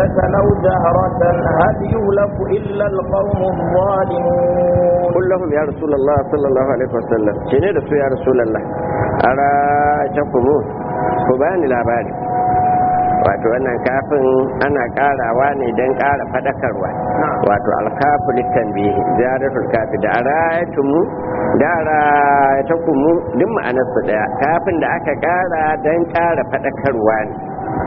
لو جهرة هل يهلك إلا القوم الظالمون. قل لهم يا رسول الله صلى الله عليه وسلم شنو رسول يا رسول الله أراجعكم كباني labari. wato wannan kafin ana karawa ne don kara fadakarwa wato alkafu littanbihi ziyaratul kafi da arayatumu da arayatukumu duk ma'anar su daya kafin da aka kara don kara fadakarwa ne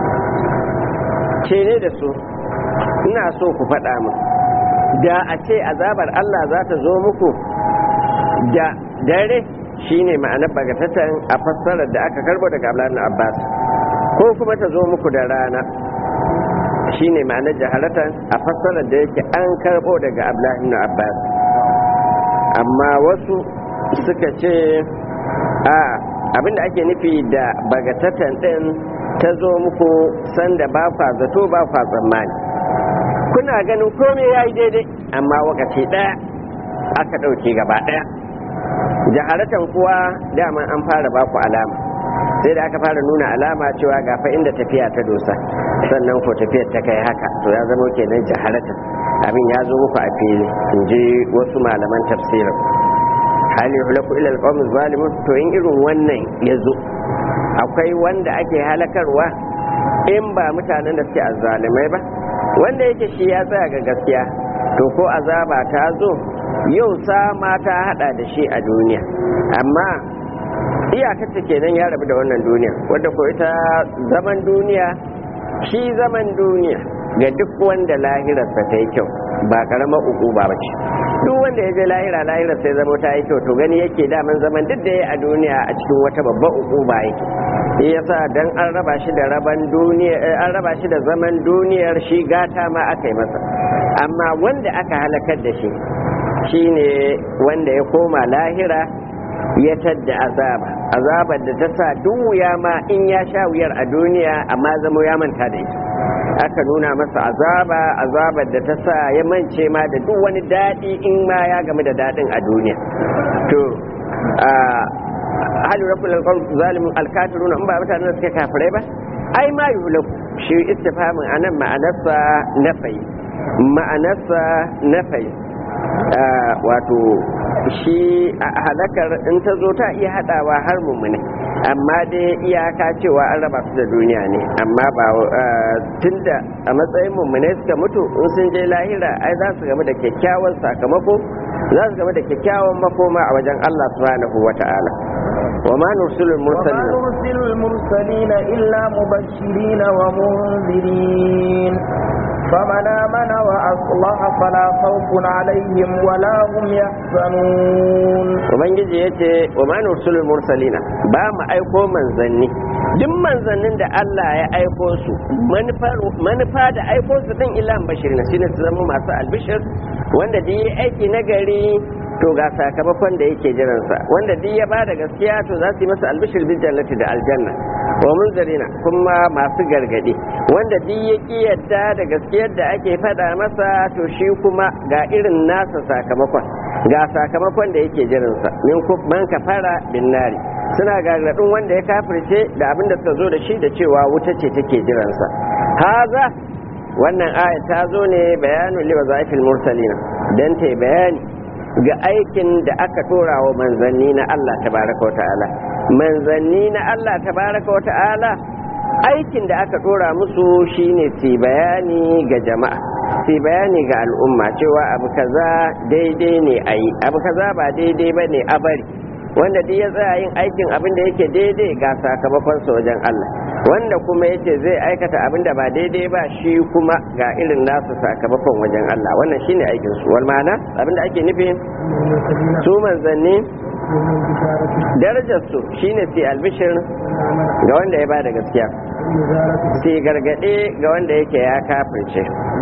ce ne da su ina so ku faɗa mu da a ce azabar Allah za ta zo muku da dare shine ma'anar bagatatan a fassarar da aka karbo daga Abdullahi Abbas ko kuma ta zo muku da rana shine ma'anar jaharatan a fassarar da yake an karbo daga Abdullahi ibn Abbas amma wasu suka ce a abinda ake nufi da bagatatan din ta zo muku sanda ba kwa zato ba kwa tsammani kuna ganin komai yayi daidai amma wakati daya aka dauke gaba daya jaharatan kuwa dama an fara ba ku alama sai da aka fara nuna alama cewa gafa inda tafiya ta dosa sannan ko tafiyar ta kai haka to ya zama kenan jaharatan abin ya zo muku a fili in ji wasu malaman tafsirin hali hulaku ila alqawmi zalimun to in irin wannan ya zo akwai wanda ake halakarwa in ba mutanen da suke azzalimai ba wanda yake shi ya tsaya ga gaskiya to ko azaba ta zo yau sama ta hada da shi a duniya amma iyakarta kenan ya rabu da wannan duniya wadda ko ita zaman duniya shi zaman duniya ga duk wanda lahirarsa ta yi kyau ba karamar uku ba ce duk wanda ya je lahira sai zama ta yi kyau to gani yake daman zaman duk da ya a duniya a cikin wata babbar uku ba yake shi yasa dan an raba shi da an raba shi da zaman duniyar shi gata ma aka yi masa amma wanda aka halakar da shi shine wanda ya koma lahira ya tadda azabar da ta sa duk wuya ma in ya sha wuyar a duniya amma zama ya manta da ita aka nuna masa azabar da ta sa ya mance ma da duk wani daɗi in ma ya game da daɗin a duniya to hali rafin alƙawar zalimin alkafiruna in ba mutanen da suke kafirai ba ai ma yi hulaku shi istifamin anan ma'anarsa nafai wato shi a halakar in ta zo ta iya hadawa har mummune amma dai iyaka cewa an raba su da duniya ne amma ba tunda a matsayin mummune suka mutu in sun je lahira ai za su game da kyakkyawan sakamako za su game da kyakkyawan makoma a wajen Allah subhanahu wata'ala وما نرسل المرسلين إلا مبشرين ومنذرين فمن آمن وأصلح فلا خوف عليهم ولا هم يحزنون ubangiji yace wa ma nursilul mursalina ba mu aiko manzanni duk manzannin da Allah ya aiko su manufa da aiko su din illa bashirin shine su zama masu albishir wanda da yi aiki na gari to ga sakamakon da yake jiransa wanda duk ya bada gaskiya to za su yi masa albishir bil jannati da aljanna wa munzarina kuma masu gargadi wanda duk ya ki yadda da gaskiyar da ake faɗa masa to shi kuma ga irin nasa sakamakon ga sakamakon da yake jiransa min man kafara bin nari suna gargadin wanda ya kafirce da abin da suka zo da shi da cewa wuta ce take jiransa haza wannan aya ta zo ne bayanin liwazaifil mursalina dan ta bayani ga aikin da aka dora wa manzanni na Allah tabaraka wa ta'ala manzanni na Allah tabaraka wa ta'ala aikin da aka dora musu shine su bayani ga jama'a su bayani ga al'umma cewa abu kaza daidai ne ayi abu kaza ba daidai bane a bari wanda duk ya tsaya yin aikin abin da yake daidai ga sakamakon sa wajen Allah wanda kuma yace zai aikata abin da ba daidai ba shi kuma ga irin nasu sakamakon wajen Allah wannan shine aikin su wal ma'ana abin da ake nufi su manzanni darajar su shine su albishir ga wanda ya bada gaskiya su gargade ga wanda yake ya kafirce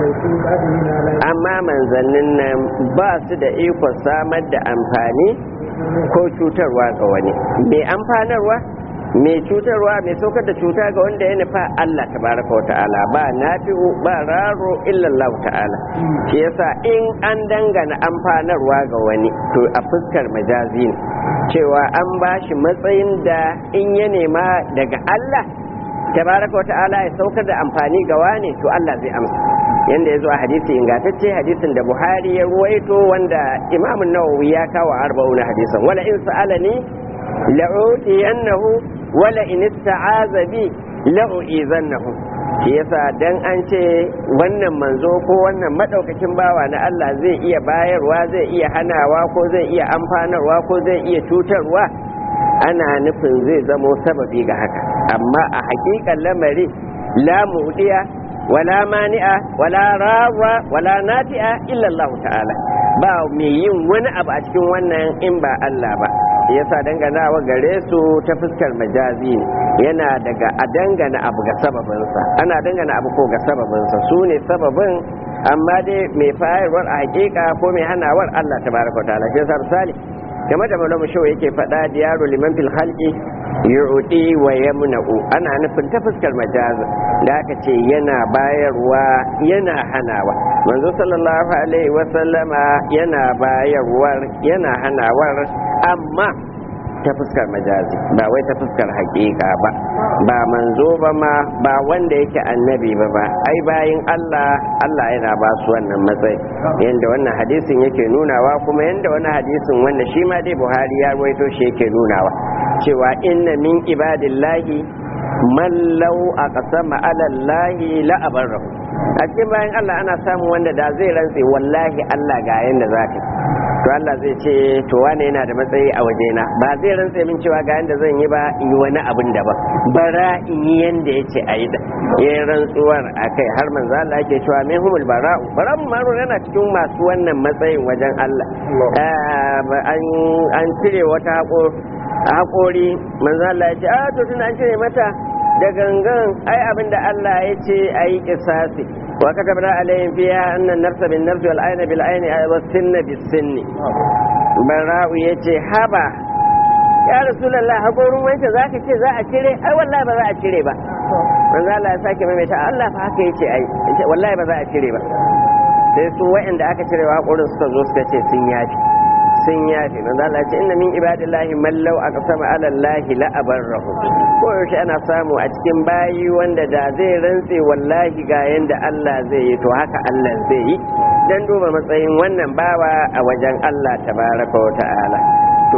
amma manzannin nan ba su da ikon samar da amfani ko cutarwa ga wani mai amfanarwa mai cutarwa mai saukar da cuta ga wanda ya nufa Allah tabaraka wa ta'ala ba nafi'u ba raro illallah ta'ala shi yasa in an dangana amfanarwa ga wani to a fuskar majazi ne cewa an bashi matsayin da in ya nema daga Allah tabaraka wata'ala ya saukar da amfani ga wane to Allah zai amsa yanda ya zo a hadisi ingantacce hadisin da Buhari ya ruwaito wanda Imam Nawawi ya kawo 40 hadisan wala in sa'alani la'udiyannahu wala in ista'aza bi la'uizannahu shi yasa dan an ce wannan manzo ko wannan madaukakin bawa na Allah zai iya bayarwa zai iya hanawa ko zai iya amfanarwa ko zai iya cutarwa ana nufin zai zamo sababi ga haka amma a hakikan lamari la mudiya wala mani'a wala rawa wala nati'a illa Allah ta'ala ba mai yin wani abu a cikin wannan in ba Allah ba yasa danganawa gare su ta fuskar majazi ne yana daga a dangana abu ga sababinsa ana dangana abu ko ga sababinsa su ne sababin amma dai mai fayarwar a hakika ko mai hanawar Allah tabaraka wa ta'ala shi yasa misali game da malamu shawo yake faɗa diyaru liman fil khalqi yu'ti wa yamna'u ana nufin ta fuskar majaz da aka ce yana bayarwa yana hanawa manzo sallallahu alaihi wa sallama yana bayarwar yana hanawar amma ta fuskar majazi ba wai ta fuskar hakika ba ba manzo ba ma ba wanda yake annabi ba ai bayin Allah yana ba su wannan matsayi yanda wannan hadisin yake nunawa kuma yanda wannan hadisin wanda shi ma dai Buhari ya rawaito shi yake nunawa cewa inna min ibadillahi man law aqsama ala allahi la abarrahu a cikin bayin Allah ana samun wanda da zai rantse wallahi Allah ga yanda zaka to Allah zai ce to wane yana da matsayi a wajena ba zai rantse min cewa ga yanda zan yi ba in yi wani abin da ba bara in yi yanda yace ayi da yayin rantsuwar akai har manzo Allah yake cewa min humul bara'u maru yana cikin masu wannan matsayin wajen Allah an cire wata haƙori manzo Allah ya ce a to tun an cire mata da gangan ai abin da Allah ya ce ayi kisasi wa katabna alayhim fiha anna an-nafsa bin-nafsi wal-ayna bil-ayni was-sinna bis-sinni bara'u yace haba ya rasulullah hakorin wanda zaka ce za a cire ai wallahi ba za a cire ba manzo Allah ya sake maimaita Allah fa haka yace ai wallahi ba za a cire ba sai su wa'anda aka cire wa hakorin suka zo suka ce sun yafi manzo Allah ya ce inna min ibadillahi man law aqsama ala allahi la abarrahu ko yaushe ana samu a cikin bayi wanda da zai rantse wallahi ga yanda Allah zai yi to haka Allah zai yi dan duba matsayin wannan bawa a wajen Allah tabaraka wa ta'ala to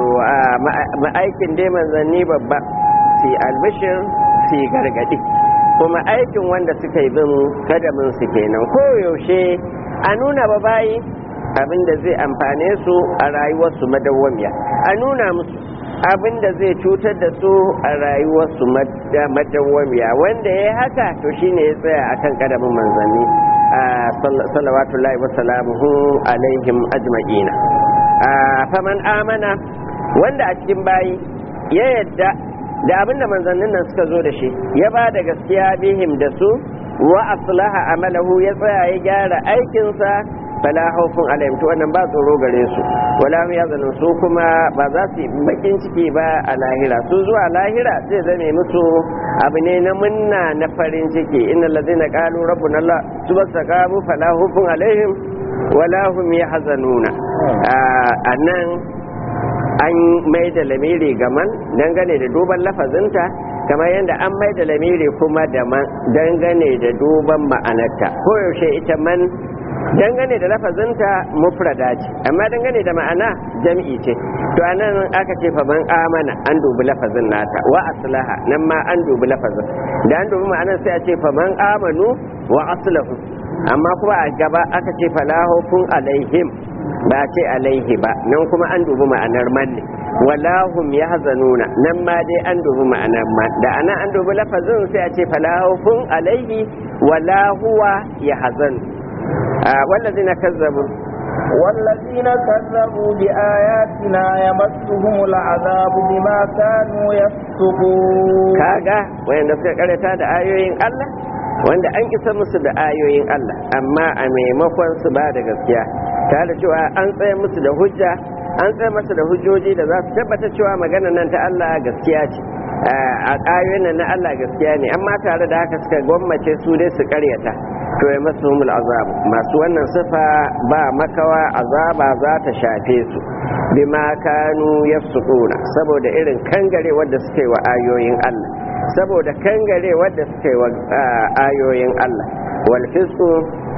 aikin dai manzanni babba fi albishir fi gargadi kuma aikin wanda suka yi bin kadamin su kenan ko yaushe a nuna ba bayi abin da zai amfane su a rayuwarsu madawwamiya a nuna musu abin da zai cutar da su a rayuwarsu madawwamiya wanda ya haka to shine ya tsaya akan kadamin manzanni salawatullahi wa salamuhu alaihim ajma'ina faman amana wanda a cikin bayi ya yadda da abin da manzannin nan suka zo da shi ya ba da gaskiya bihim da su wa aslaha amalahu ya tsaya ya gyara aikinsa fala haufun alaihim to wannan ba tsoro gare su wala hum yazanun su kuma ba za su yi bakin ciki ba a lahira su zuwa lahira zai zame musu abu ne na munna na farin ciki innal ladina qalu rabbuna allah subhanahu fala haufun alaihim wala hum yahzanuna anan an mai da lamiri gaman dangane da duban lafazinta kamar yadda an mai da lamiri kuma da man dangane da duban ma'anarta koyaushe ita man dangane da lafazinta mufrada ce amma dangane da ma'ana jam'i ce to anan aka ce fa man amana an dubi lafazin nata wa aslaha nan ma an dubi lafazin da an dubi ma'anar sai a ce fa man amanu wa aslahu amma kuma a gaba aka ce falahu kun alaihim ba ce alaihi ba nan kuma an dubi ma'anar man ne walahum yahzanuna nan ma dai an dubi ma'anar man da ana an dubi lafazin sai a ce falahu kun alaihi wala huwa yahzan والذين كذبوا بآياتنا يمسهم العذاب بما كانوا يفسقون كاغا وين suka karanta da ayoyin Allah wanda an kisa musu da ayoyin Allah amma a maimakon su ba da gaskiya ta da cewa an tsaye musu da hujja an tsaye musu da hujjoji da za su tabbata cewa magana nan ta Allah gaskiya ce a ayoyin nan na Allah gaskiya ne amma tare da haka suka gwammace su dai su karyata to ya masu humul azabu masu wannan sifa ba makawa azaba za ta shafe su bima kanu yafsukuna saboda irin kangare wanda suke wa ayoyin Allah saboda kangare wadda suka yi wa ayoyin Allah wal fisqu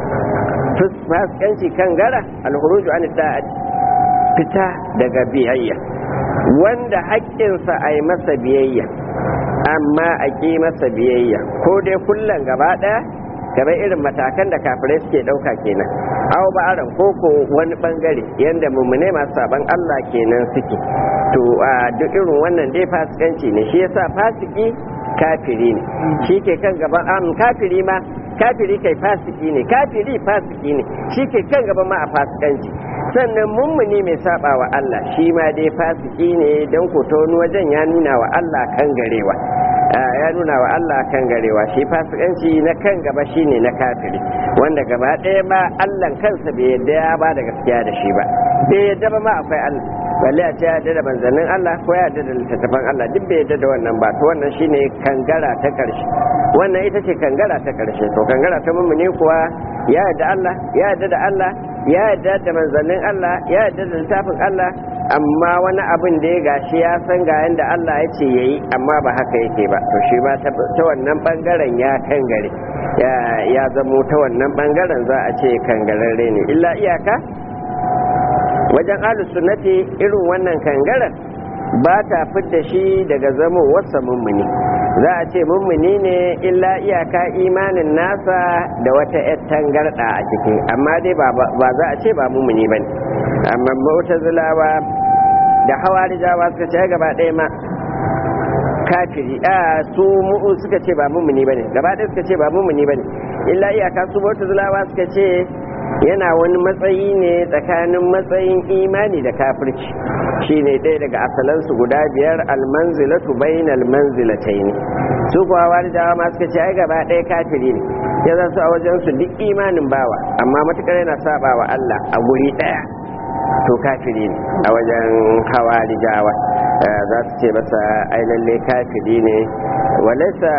fasikanci kangara al-khuruju an ta'ati fita daga biyayya wanda haƙƙinsa a yi masa biyayya amma a ƙi masa biyayya ko dai kullum gaba ɗaya kamar irin matakan da kafirai suke ɗauka kenan aw ba'aran koko wani bangare yanda mummune masu saban Allah kenan suke to a duk irin wannan dai fasikanci ne shi yasa fasiki kafiri ne shi ke kan gaban kafiri ma kafiri kai fasiki ne kafiri fasiki ne shi ke kan gaban ma a fasikanci sannan mummuni mai saba wa Allah shi ma dai fasiki ne don ko ta wani wajen ya nuna wa Allah kan garewa ya nuna wa Allah kan garewa shi fasikanci na kan gaba shine na kafiri wanda gaba ɗaya ma Allah kansa bai yadda ya ba da gaskiya da shi ba bai yadda ba ma akwai Allah balle a ce ya yadda da manzannin Allah ko ya yadda da littattafan Allah duk bai yadda da wannan ba to wannan shine kangara ta karshe wannan ita ce kangara ta karshe to kangara ta mummuni kuwa ya yadda Allah ya yadda da Allah ya yadda da manzannin Allah ya yadda da littafin Allah amma wani abin da ya gashi ya san ga yanda Allah ya ce yayi amma ba haka yake ba to shi ma ta wannan bangaren ya kangare ya zamo ta wannan bangaren za a ce kangararre ne illa iyaka wajen ahlus sunnati irin wannan kangaren ba ta fidda shi daga zamo wasa mummuni za a ce mummuni ne illa iyaka imanin nasa da wata yar tangarda a ciki amma dai ba za a ce ba mummuni bane amma mu'tazilawa da hawarijawa suka ce gaba ɗaya ma kafiri su mu'u suka ce ba mummuni bane gaba ɗaya suka ce ba mummuni bane illa iyaka su mu'tazilawa suka ce yana wani matsayi ne tsakanin matsayin imani da kafirci shine ɗaya daga asalansu guda biyar almanzilatu bainal manzilatayn su kuwa walidawa ma suka ce ai gaba ɗaya kafiri ne ya za su a wajen su duk imanin bawa amma matukar yana saba wa Allah a guri ɗaya to kafiri ne a wajen hawarijawa za su ce masa ai lalle kafiri ne walaysa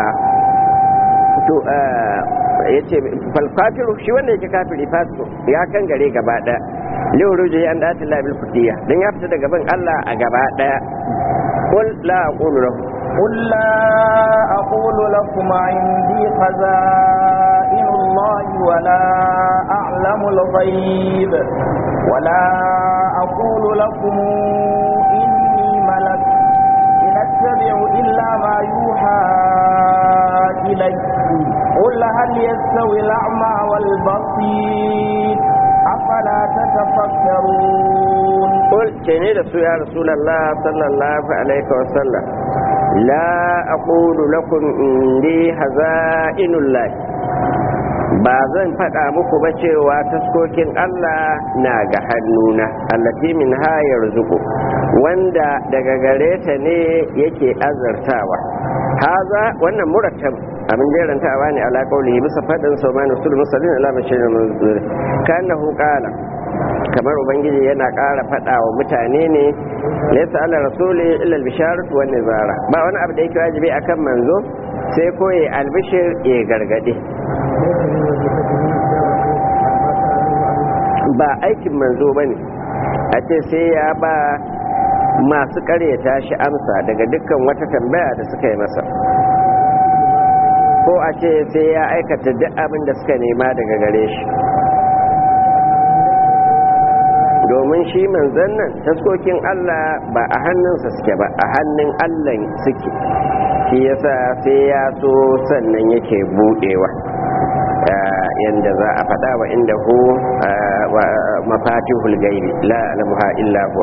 to ya ce falkafiru shi wanda yake kafiri fasiko ya kan gare gaba daya lihuruji an dati labil kutiya don ya fita daga bin Allah a gaba daya qul la aqulu lakum قل لا أقول لكم عندي خزائن الله ولا أعلم الغيب ولا أقول لكم إني ملك إن أتبع إلا ما يوحى إلي قل هل يستوي الأعمى والبصير أفلا تتفكرون قل كني يا رسول الله صلى الله عليه وسلم لا أقول لكم إني خزائن الله ba zan faɗa muku ba cewa taskokin Allah na ga hannuna allati min hayar zuku wanda daga gare ta ne yake azartawa haza wannan murattab abin jerantawa ne ala qawli bisa fadin sauman usul musallin ala bashir manzur kanahu qala kamar ubangiji yana ƙara faɗa wa mutane ne laysa ala rasuli illa al-bisharatu wan nizara ba wani abu da yake wajibi akan manzo sai koyi albishir ya gargade ba aikin manzo bane a ce sai ya ba masu ƙaryata shi amsa daga dukkan wata tambaya da suka yi masa ko a ce sai ya aikata duk abin da suka nema daga gare shi domin shi manzon nan taskokin Allah ba a hannunsa suke ba a hannun Allah suke shi yasa sai ya so sannan yake budewa yanda za a faɗa wa inda hu mafatihul gaibi la alamuha illa huwa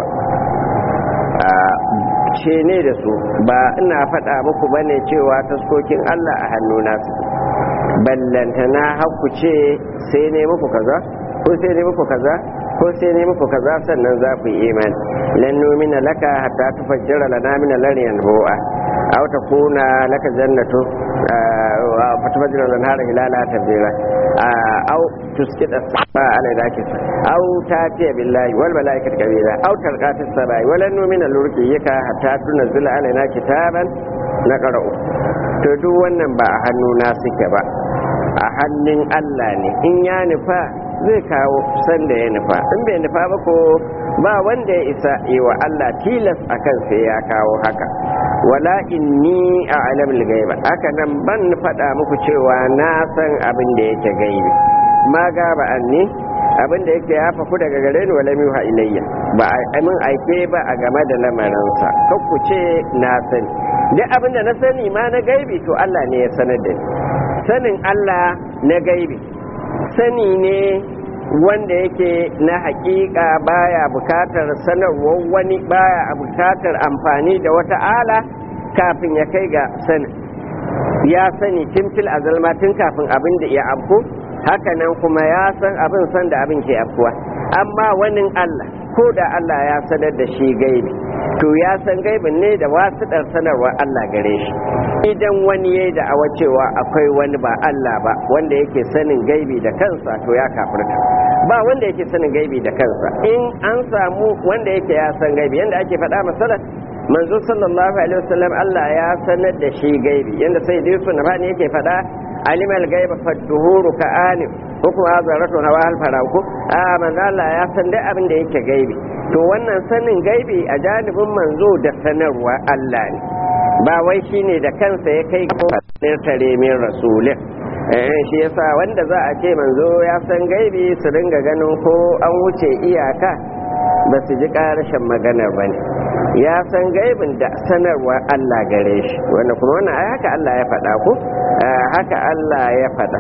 ce ne da su ba ina faɗa muku bane cewa taskokin Allah a hannuna su ballantana haku ce sai ne muku kaza ko sai ne muku kaza ko sai ne muku kaza sannan za ku yi imani lan numina laka hatta tufajjira lana min al-aryan huwa aw takuna laka jannatu fa tufajjira lana hilala tabdira aw tusqita as-samaa ala dhakis aw tatiya billahi wal malaikati qabila aw tarqata as-samai wa lan numina lurqiyaka hatta tunzila alaina kitaban naqra'u to duk wannan ba a hannuna suke ba a hannun Allah ne in ya nufa zai kawo sanda ya nufa in bai nufa ba ko ba wanda ya isa yi wa Allah tilas akan sai ya kawo haka wala inni a'lamul ghaiba haka nan ban faɗa muku cewa na san abin da yake gaibi ma gaba anni abin da yake ya faku daga gare ni wala miha ilayya ba a min aike ba a game da lamarinsa kan ku ce na sani duk abin da na sani ma na gaibi to Allah ne ya sanar da ni sanin Allah na gaibi sani ne wanda yake na hakika baya bukatar sanarwar wani baya bukatar amfani da wata ala kafin ya kai ga sanin ya sani tun fil azalma tun kafin abin da ya afko haka nan kuma ya san abin san da abin ke afkuwa amma wani Allah ko da Allah ya sanar da shi gaibi to ya san gaibin ne da wasiɗar sanarwar Allah gare shi idan wani ya da awa cewa akwai wani ba Allah ba wanda yake sanin gaibi da kansa to ya kafirta ba wanda yake sanin gaibi da kansa in an samu wanda yake ya san gaibi yanda ake faɗa masalan manzo sallallahu alaihi wasallam Allah ya sanar da shi gaibi yanda sai dai su nabani yake faɗa alimal gaiba fadduhuru ka alim ko kuma azaratu hawa al faraku manzo Allah ya san dai abin da yake gaibi to wannan sanin gaibi a janibin manzo da sanarwa Allah ne ba wai shine da kansa ya kai ko tare min rasulin shi yasa wanda za a ce manzo ya san gaibi su dinga ganin ko an wuce iyaka ba su ji karashin maganar ba ne ya san gaibin da sanarwa Allah gare shi wanda kuma wannan ai haka Allah ya faɗa ko haka Allah ya faɗa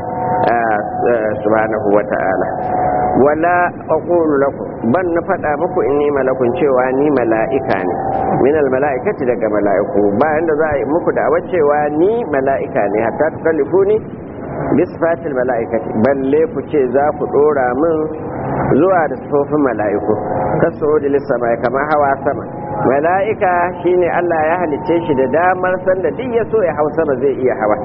subhanahu wata'ala wala aqulu lakum ban na faɗa muku inni malakun cewa ni mala'ika ne min al mala'ikati daga mala'iku bayan da za a yi muku da cewa ni mala'ika ne hatta tukallifuni bisfatil mala'ikati balle ku ce za ku dora min zuwa da sufofin mala'iku tasawudi lisama kamar hawa sama mala'ika shine Allah ya halicce shi da damar sanda duk ya so ya hau sama zai iya hawa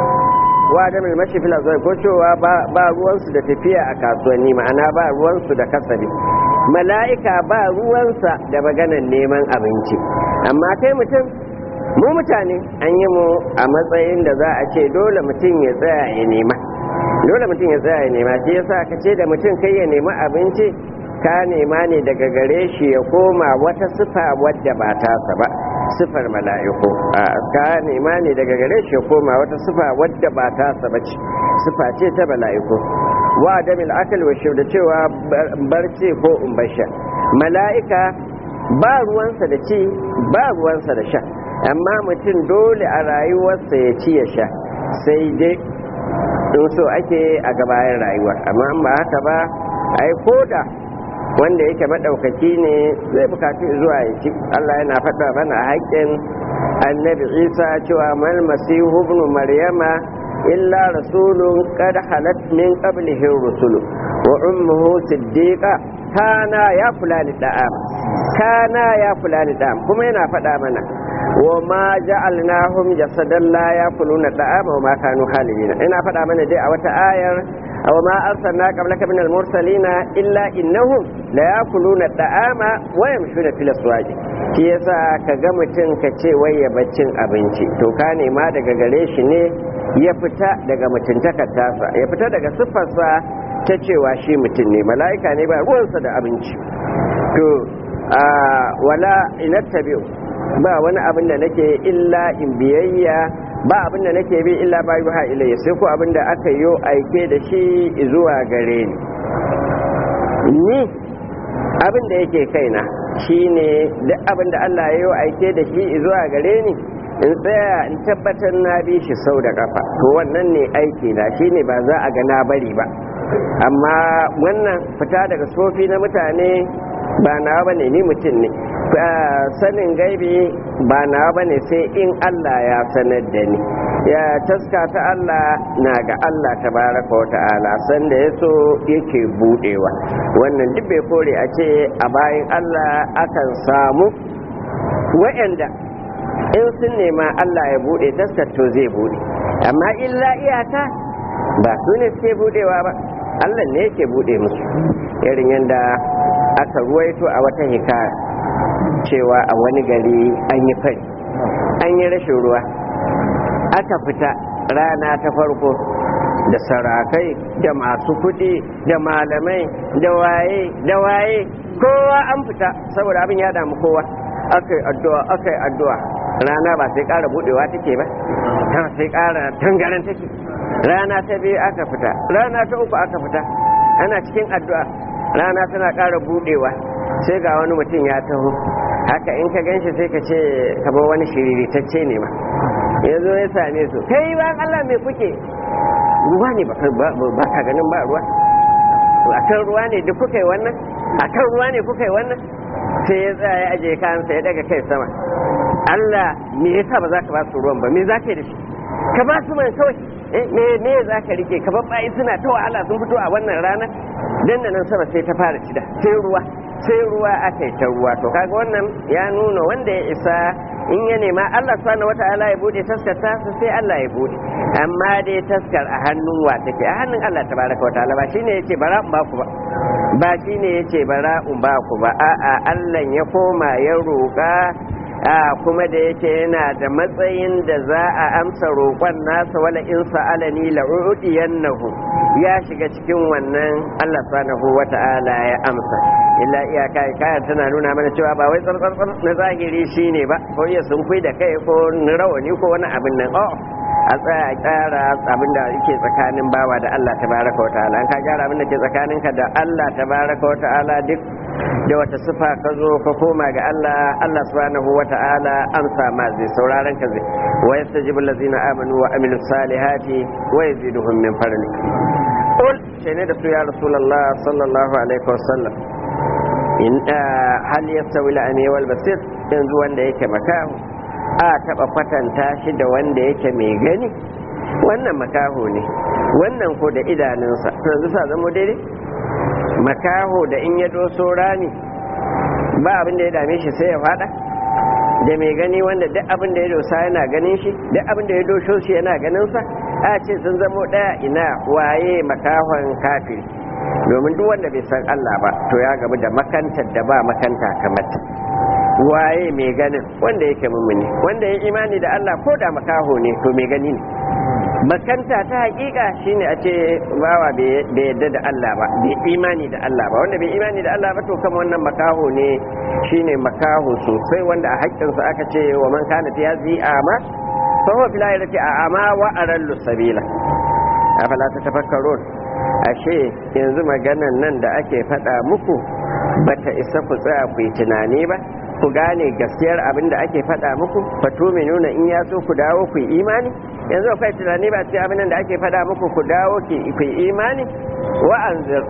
wa da mai mashi fil azwaj ko cewa ba ruwansu da tafiya a kasuwanni ma'ana ba ruwansu da kasabi mala'ika ba ruwansa da maganar neman abinci amma kai mutum mu mutane an yi mu a matsayin da za a ce dole mutum ya tsaya ya nema dole mutum ya tsaya ya nema shi yasa ka ce da mutum kai ya nemi abinci ka nema ne daga gare shi ya koma wata sifa wadda ba tasa ba sifar mala'iku ka nema ne daga gare shi ya koma wata sifa wadda ba tasa ba ce sifa ce ta mala'iku wa adamil akal wa da cewa barci ko umbasha mala'ika ba ruwansa da ci ba ruwansa da sha amma mutum dole a rayuwarsa ya ci ya sha sai dai in so ake a gabayin rayuwa amma ba haka ba ai koda wanda yake madaukaki ne zai bukaci zuwa ya ci Allah yana faɗa mana haƙƙin annabi Isa cewa mal masihu ibn maryama illa rasulun qad halat min qablihi rusulu wa ummuhu siddiqa kana ya fulani da'am kuma yana faɗa mana wa ma ja'alnahum jasadan la yakuluna da'ama wa ma kanu halina ina faɗa mana dai a wata ayar aw ma arsalna qablaka min al-mursalina illa innahum la yakuluna da'ama wa yamshuna fil aswaq shi yasa kaga mutum ka ce wai ya baccin abinci to ka nema daga gare shi ne ya fita daga mutuntakar tasa ya fita daga siffarsa ta cewa shi mutum ne mala'ika ne ba ruwansa da abinci to wala inattabi'u ba wani abin da nake illa in biyayya ba abin da nake bi illa ba yuha ilayya sai ko abin da aka yi aike da shi zuwa gare ni abin da yake kaina shine duk abin da Allah ya yi aike da shi zuwa gare ni in tsaya in tabbatar na bi shi sau da kafa to wannan ne aiki na shine ba za a ga na bari ba amma wannan fita daga sofi na mutane ba nawa bane ni mutum ne sanin gaibi ba nawa bane sai in Allah ya sanar da ni ya taska ta Allah na ga Allah tabaraka wa ta'ala sanda yaso yake budewa wannan duk bai kore a ce a bayan Allah akan samu wa'anda in sun nema Allah ya bude taskar to zai bude amma illa iyaka ba su ne suke budewa ba Allah ne yake bude musu irin yanda aka ruwaito a wata hikaya cewa a wani gari an yi fari an yi rashin ruwa aka fita rana ta farko da sarakai da masu kudi da malamai da waye kowa an fita saboda abin ya damu kowa aka yi addu'a rana ba sai ƙara budewa take ba ta sai ƙara tangaran take. Rana ta biyu aka fita, rana ta uku aka fita, ana cikin addu'a rana tana ƙara budewa sai ga wani mutum ya taho haka in ka ganshi sai ka ce kamar wani shiriritacce ne ma ya zo ya same su kai ba Allah me kuke ruwa ne ba ka ganin ba ruwa a kan ruwa ne duk kuka yi wannan a kan ruwa ne kuka yi wannan sai ya tsaya ya aje kansa ya daga kai sama Allah me yasa ba za ka ba su ruwan ba me za ka yi da shi ka ba su man kawai me za ka rike ka babbayi suna ta wahala sun fito a wannan rana dan nan sama sai ta fara cida sai ruwa aka yi ta ruwa to kaga wannan ya nuna wanda ya isa in ya nema Allah subhanahu wataala ya bude taskar ta sai Allah ya bude amma dai taskar a hannun wa take a hannun Allah tabaraka wataala ba shine yace bara in ba ku ba shine yace bara in ba ku ba a'a Allah ya koma ya roƙa kuma da yake yana da matsayin da za a amsa roƙon nasa wala in sa'alani la'udiyannahu ya shiga cikin wannan Allah subhanahu wata'ala ya amsa illa iyaka kayan tana nuna mana cewa ba wai tsartsar na zahiri shine ba ko iya sun kui da kai ko rawani ko wani abin nan a tsaya a gyara abin da yake tsakanin bawa da Allah tabaraka wata'ala an ka gyara abin da ke tsakaninka da Allah tabaraka wata'ala duk da wata sifa ka zo ka koma ga Allah subhanahu wata'ala amsa ma zai sauraron ka zai wa yastajibu allazina amanu wa amilus salihati wa yaziduhum min fadli qul shine da su ya rasulullah sallallahu alaihi wasallam in hal yastawi al-ami wal basir yanzu wanda yake makahu a taba kwatanta shi da wanda yake mai gani wannan makaho ne wannan ko da idanunsa to yanzu sa zamo daidai makaho da in ya doso rami ba abin da ya dame shi sai ya fada da mai gani wanda duk abin da ya dosa yana ganin shi duk abin da ya dosho shi yana ganin sa a ce sun zamo daya ina waye makahon kafiri domin duk wanda bai san Allah ba to ya gamu da makantar da ba makanta kamar ta waye mai ganin wanda yake mummuni wanda ya imani da Allah ko da makaho ne to mai gani ne makanta ta hakika shine a ce bawa bai yadda da Allah ba bai imani da Allah ba wanda bai imani da Allah ba to kama wannan makaho ne shine makaho sosai wanda a haƙƙinsa aka ce wa man kana fi hazi ama fa huwa fil akhirati a'ama wa arallu sabila afala tatafakkarun ashe yanzu maganan nan da ake faɗa muku bata isa ku tsaya ku yi tunani ba ku gane gaskiyar abin da ake faɗa muku fato mai nuna in ya so ku dawo ku yi imani yanzu akwai tunani ba sai abin da ake faɗa muku ku dawo ku yi imani wa'anzir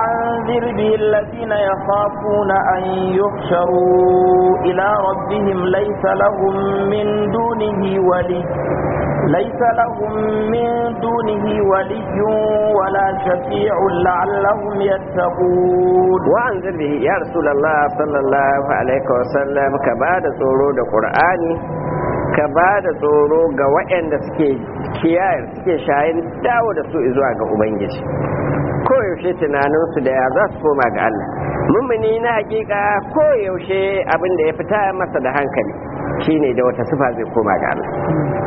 bihi alladhina yakhafuna an yuhsharu ila rabbihim laysa lahum min dunihi wali ليس لهم من دونه ولي ولا شفيع لعلهم يتقون وأنزل به يا رسول الله صلى الله عليه وسلم كبعد سورة القرآن كبعد سورة وإن suke kiyaye suke shayin dawo da su zuwa ga ubangiji koyaushe tunaninsu da ya za su koma ga Allah mummuni na hakika koyaushe abin da ya fita masa da hankali shine da wata sifa zai koma ga Allah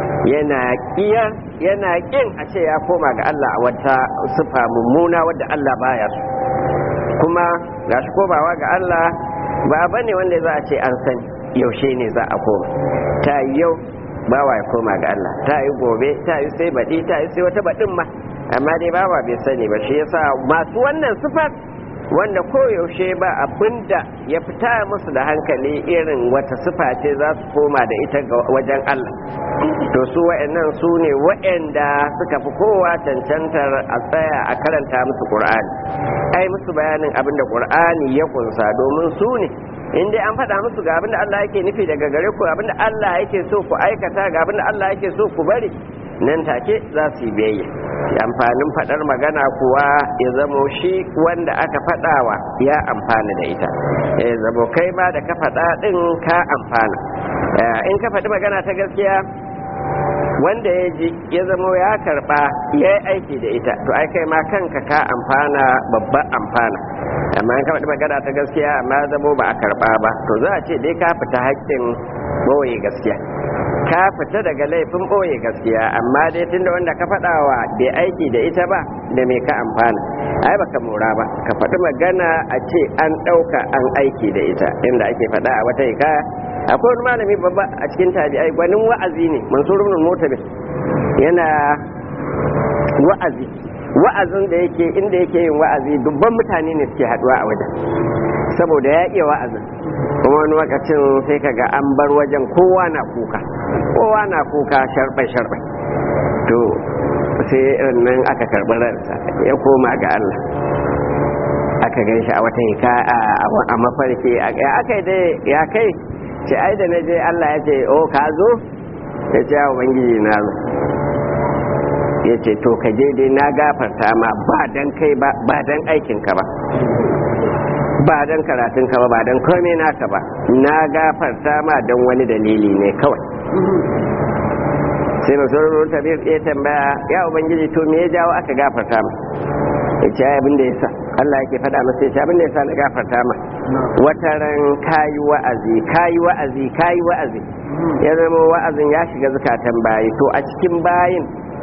yana kin a ce ya koma ga Allah a wata sifa mummuna wadda Allah baya so kuma ga shi komawa ga Allah ba bane wanda za a ce an sani yaushe ne za a koma ta yau bawa ya koma ga Allah ta yi gobe ta yi sai baɗi ta yi sai wata baɗin ma amma dai bawa bai sani ba shi yasa masu wannan sifar wanda koyaushe ba abinda ya fita musu da hankali irin wata sifa ce za su koma da ita wajen Allah to su wa'annan su ne wa'anda suka fi kowa cancantar a tsaya a karanta musu Qur'ani ai musu bayanin abinda Qur'ani ya kunsa domin su ne in dai an faɗa musu ga abinda Allah yake nufi daga gare ku abinda Allah yake so ku aikata ga abinda Allah yake so ku bari nan take za su yi biyayya amfanin faɗar magana kuwa ya zamo shi wanda aka faɗawa ya amfana da ita ya zamo kai ma da ka faɗa ɗin ka amfana in ka faɗi magana ta gaskiya wanda ya ji ya zamo ya karɓa ya yi aiki da ita to ai kai ma kanka ka amfana babban amfana amma in ka faɗi magana ta gaskiya amma zamo ba a karɓa ba to za a ce dai ka fita haƙƙin ɓoye gaskiya ka fita daga laifin ɓoye gaskiya amma dai tunda wanda ka faɗawa bai aiki da ita ba da me ka amfana ai baka mora ba ka faɗi magana a ce an ɗauka an aiki da ita inda ake faɗa a wata hikaya akwai wani malami babba a cikin tabi'ai gwanin wa'azi ne Mansur ibn Mutabir yana wa'azin da yake inda yake yin wa'azi dubban mutane ne suke haduwa a wajen saboda ya iya wa'azin kuma wani lokacin sai kaga an bar wajen kowa na kuka sharbai to sai nan aka karɓi ransa ya koma ga Allah aka gan shi a wata hika a mafarki ya aka yi dai ya kai ce ai da na je Allah ya ce o ka zo ya ce ya ubangiji na zo ya ce to ka je dai na gafarta ma ba dan kai ba dan aikinka ba dan karatunka ba dan komai naka ba na gafarta ma dan wani dalili ne kawai sai masarar tabir ya tambaya ya ubangiji to me ya jawo aka gafarta ma ya ce abin da ya sa Allah yake faɗa masa ya ce abin da ya sa na gafarta ma wata ran kayi wa'azi ya zama wa'azin ya shiga zukatan bayi to a cikin bayin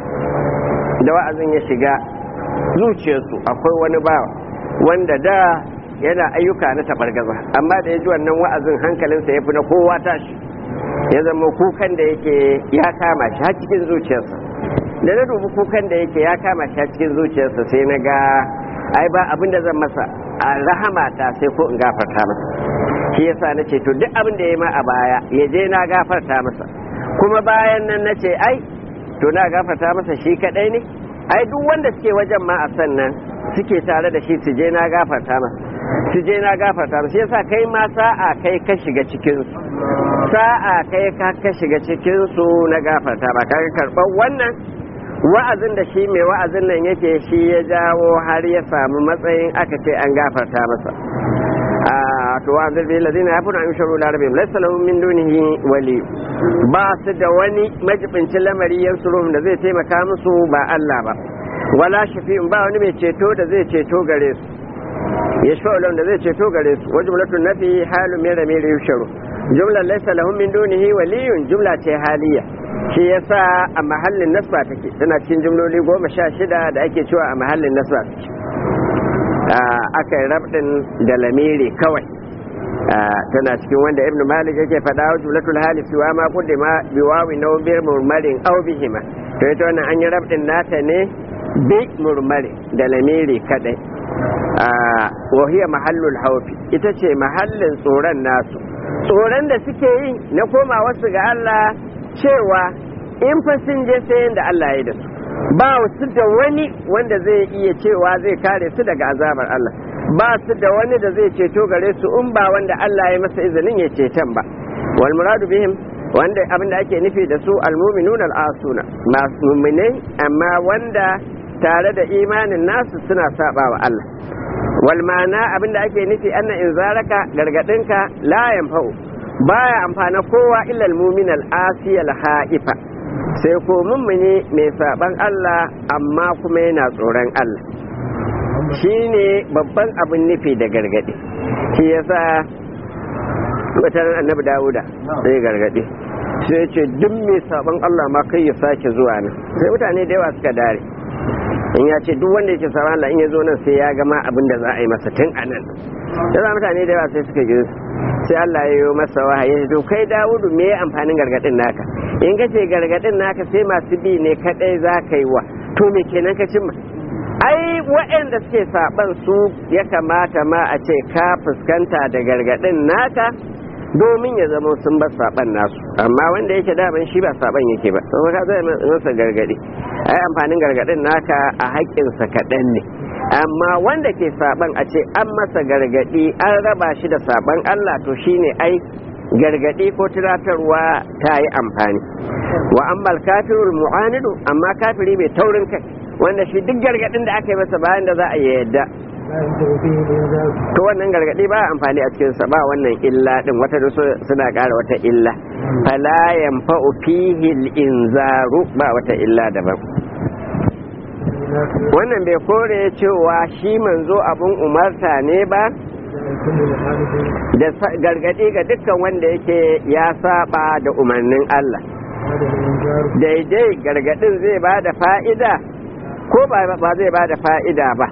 da wa'azin ya shiga zuciyarsu akwai wani bawa wanda da yana ayyuka na tabargaza amma da ya ji wannan wa'azin hankalinsa ya fi na kowa tashi ya zama kukan da yake ya kama shi har cikin zuciyarsa da na dubi kukan da yake ya kama shi har cikin zuciyarsa sai na ga ai ba abin da zan masa a rahamata sai ko in gafarta masa shi yasa na ce to duk abin da ya ma a baya ya je na gafarta masa kuma bayan nan na ce ai to na gafarta masa shi kadai ne ai duk wanda suke wajen ma a sannan suke tare da shi su je na gafarta masa shi yasa kai ma sa'a kai ka shiga cikin su ka shiga cikin su na gafarta ba ka karɓar wannan wa'azin da shi mai wa'azin nan yake shi ya jawo har ya samu matsayin aka ce an gafarta masa to wa zai bi ladina yafuna an sharu larabim laysa lahum min dunihi wali ba su da wani majibincin lamari yansurum da zai taimaka musu ba Allah ba wala shafi'un ba wani mai ceto da zai ceto gare su yashfa'u lahum da zai ceto gare su wa jumlatun nafi halu min ramiri yusharu jumla laysa lahum min dunihi waliyun jumla ce haliya shi yasa a mahallin nasba take tana cikin jumloli 16 da ake cewa a mahallin nasba take aka yi rabdin da lamiri kawai tana cikin wanda ibn malik yake faɗa wa jumlatul hali siwa ma qaddama bi wawi naw bi murmarin aw bihima to ita wannan an yi rabdin nata ne bi murmari da lamiri kadai wa hiya mahallul hawfi ita ce mahallin tsoron nasu tsoron da suke yi na koma wasu ga Allah cewa in fa sun je sai da Allah ya yi da su ba su da wani wanda zai iya cewa zai kare su daga azabar Allah ba su da wani da zai ceto gare su in ba wanda Allah ya masa izinin ya ceton ba wal muradu bihim wanda abin da ake nufi da su almu'minun al'asuna masu mu'minai amma wanda tare da imanin nasu suna saba wa Allah wal ma'ana abin da ake nufi anna inzaraka gargadinka la yanfa'u baya amfana kowa illa almu'min al'asi al-ha'ifa sai ko mummuni mai saban Allah amma kuma yana tsoron Allah shine babban abin nufi da gargadi shi yasa watan annabi Dawuda sai gargadi sai ce duk mai saban Allah ma kai ya sake zuwa nan sai mutane da yawa suka dare in ya ce duk wanda yake saban Allah in ya zo nan sai ya gama abin da za a yi masa tun anan da mutane da yawa sai suka ji sai Allah ya yi masa wahayi to kai Dawudu me amfanin gargadin naka in ka ce gargadin naka sai masu bi ne kadai za ka yi wa to me kenan ka cimma ai waɗanda suke saban su ya kamata ma a ce ka fuskanta da gargadin naka domin ya zama sun bar saban nasu amma wanda yake daman shi ba saban yake ba sai ka zai masa gargadi ai amfanin gargadin naka a haƙƙinsa kaɗan ne amma wanda ke saban a ce an masa gargadi an raba shi da saban Allah to shine ai gargadi ko tunatarwa ta yi amfani wa ammal kafirul mu'anidu amma kafiri mai taurin kai wanda shi duk gargadin da aka yi masa bayan da za a yadda to wannan gargadi ba amfani a cikin sa ba wannan illa din wata da suna ƙara wata illa fala yanfa'u fihi al-inzaru ba wata illa daban wannan bai kore cewa shi manzo abun umarta ne ba da gargadi ga dukkan wanda yake ya saba da umarnin Allah daidai gargadin zai ba da fa'ida ko ba zai ba da fa'ida ba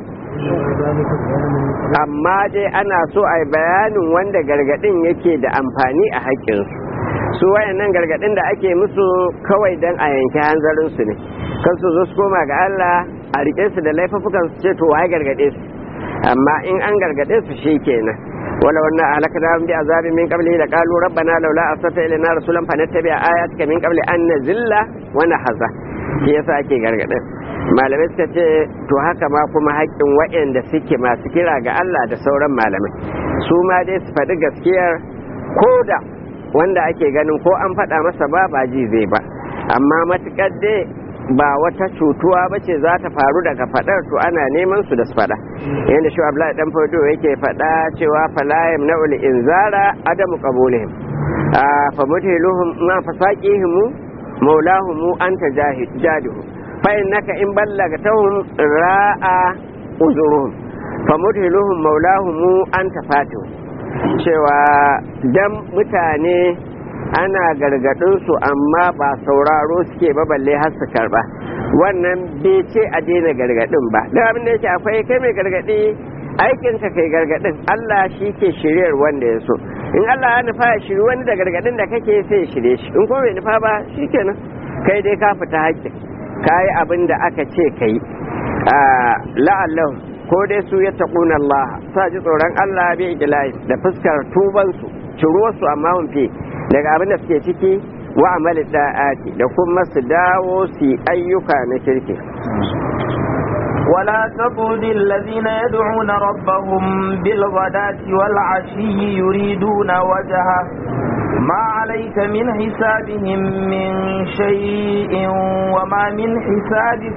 amma dai ana so a yi bayanin wanda gargadin yake da amfani a haƙƙinsu su wayannan gargadin da ake musu kawai dan a yanke hanzarin su ne, kan su zo su koma ga Allah a rike su da laifukan su ce to wai gargade su, amma in an gargade su shikenan. wala wannan ahlaknahum bi azabin min qabli la qalu rabbana laula arsalta ilayna rasulan fanattabi'a ayatika min qabli an nazilla wa nahza. shi yasa ake gargadin. malamai suka ce to haka ma kuma haƙƙin waɗanda suke masu kira ga Allah da sauran malamai su ma dai su faɗi gaskiyar ko da wanda ake ganin ko an faɗa masa ba ji zai ba, amma matuƙar dai ba wata cutuwa ba ce za ta faru daga faɗar to ana neman su da su faɗa. yadda shi Abdullahi dan Fodo yake faɗa cewa falayim na ul inzara adamu qabulihim fa mudhiluhum ma fasaqihim maulahum anta jahidu fa innaka in ballagatahum ra'a uzuruhum fa mudhiluhum maulahum anta fatihu. cewa dan mutane ana gargadin su amma ba sauraro suke ba balle har su karba, wannan bai ce a daina gargadin ba. da abin da yake akwai kai mai gargadi aikin ka kai gargadin, Allah shi ke shiryar wanda ya so. in Allah ya nufa ya shiri wani da gargadin da kake sai ya shirye shi, in kuma bai nufa ba shikenan kai dai ka fita haƙƙin kayi abin da aka ce kai. la'allahu ko dai su ya taƙuna Allah sa ji tsoron Allah bi ijlai da fuskar tubansu ciruwarsu amma mun fi daga abin da suke ciki wa amali da'ati da kuma su dawo su ayyuka na kirki. ولا تطرد الذين يدعون ربهم بالغداة والعشي يريدون وجهه ما عليك من حسابهم من شيء وما من حسابك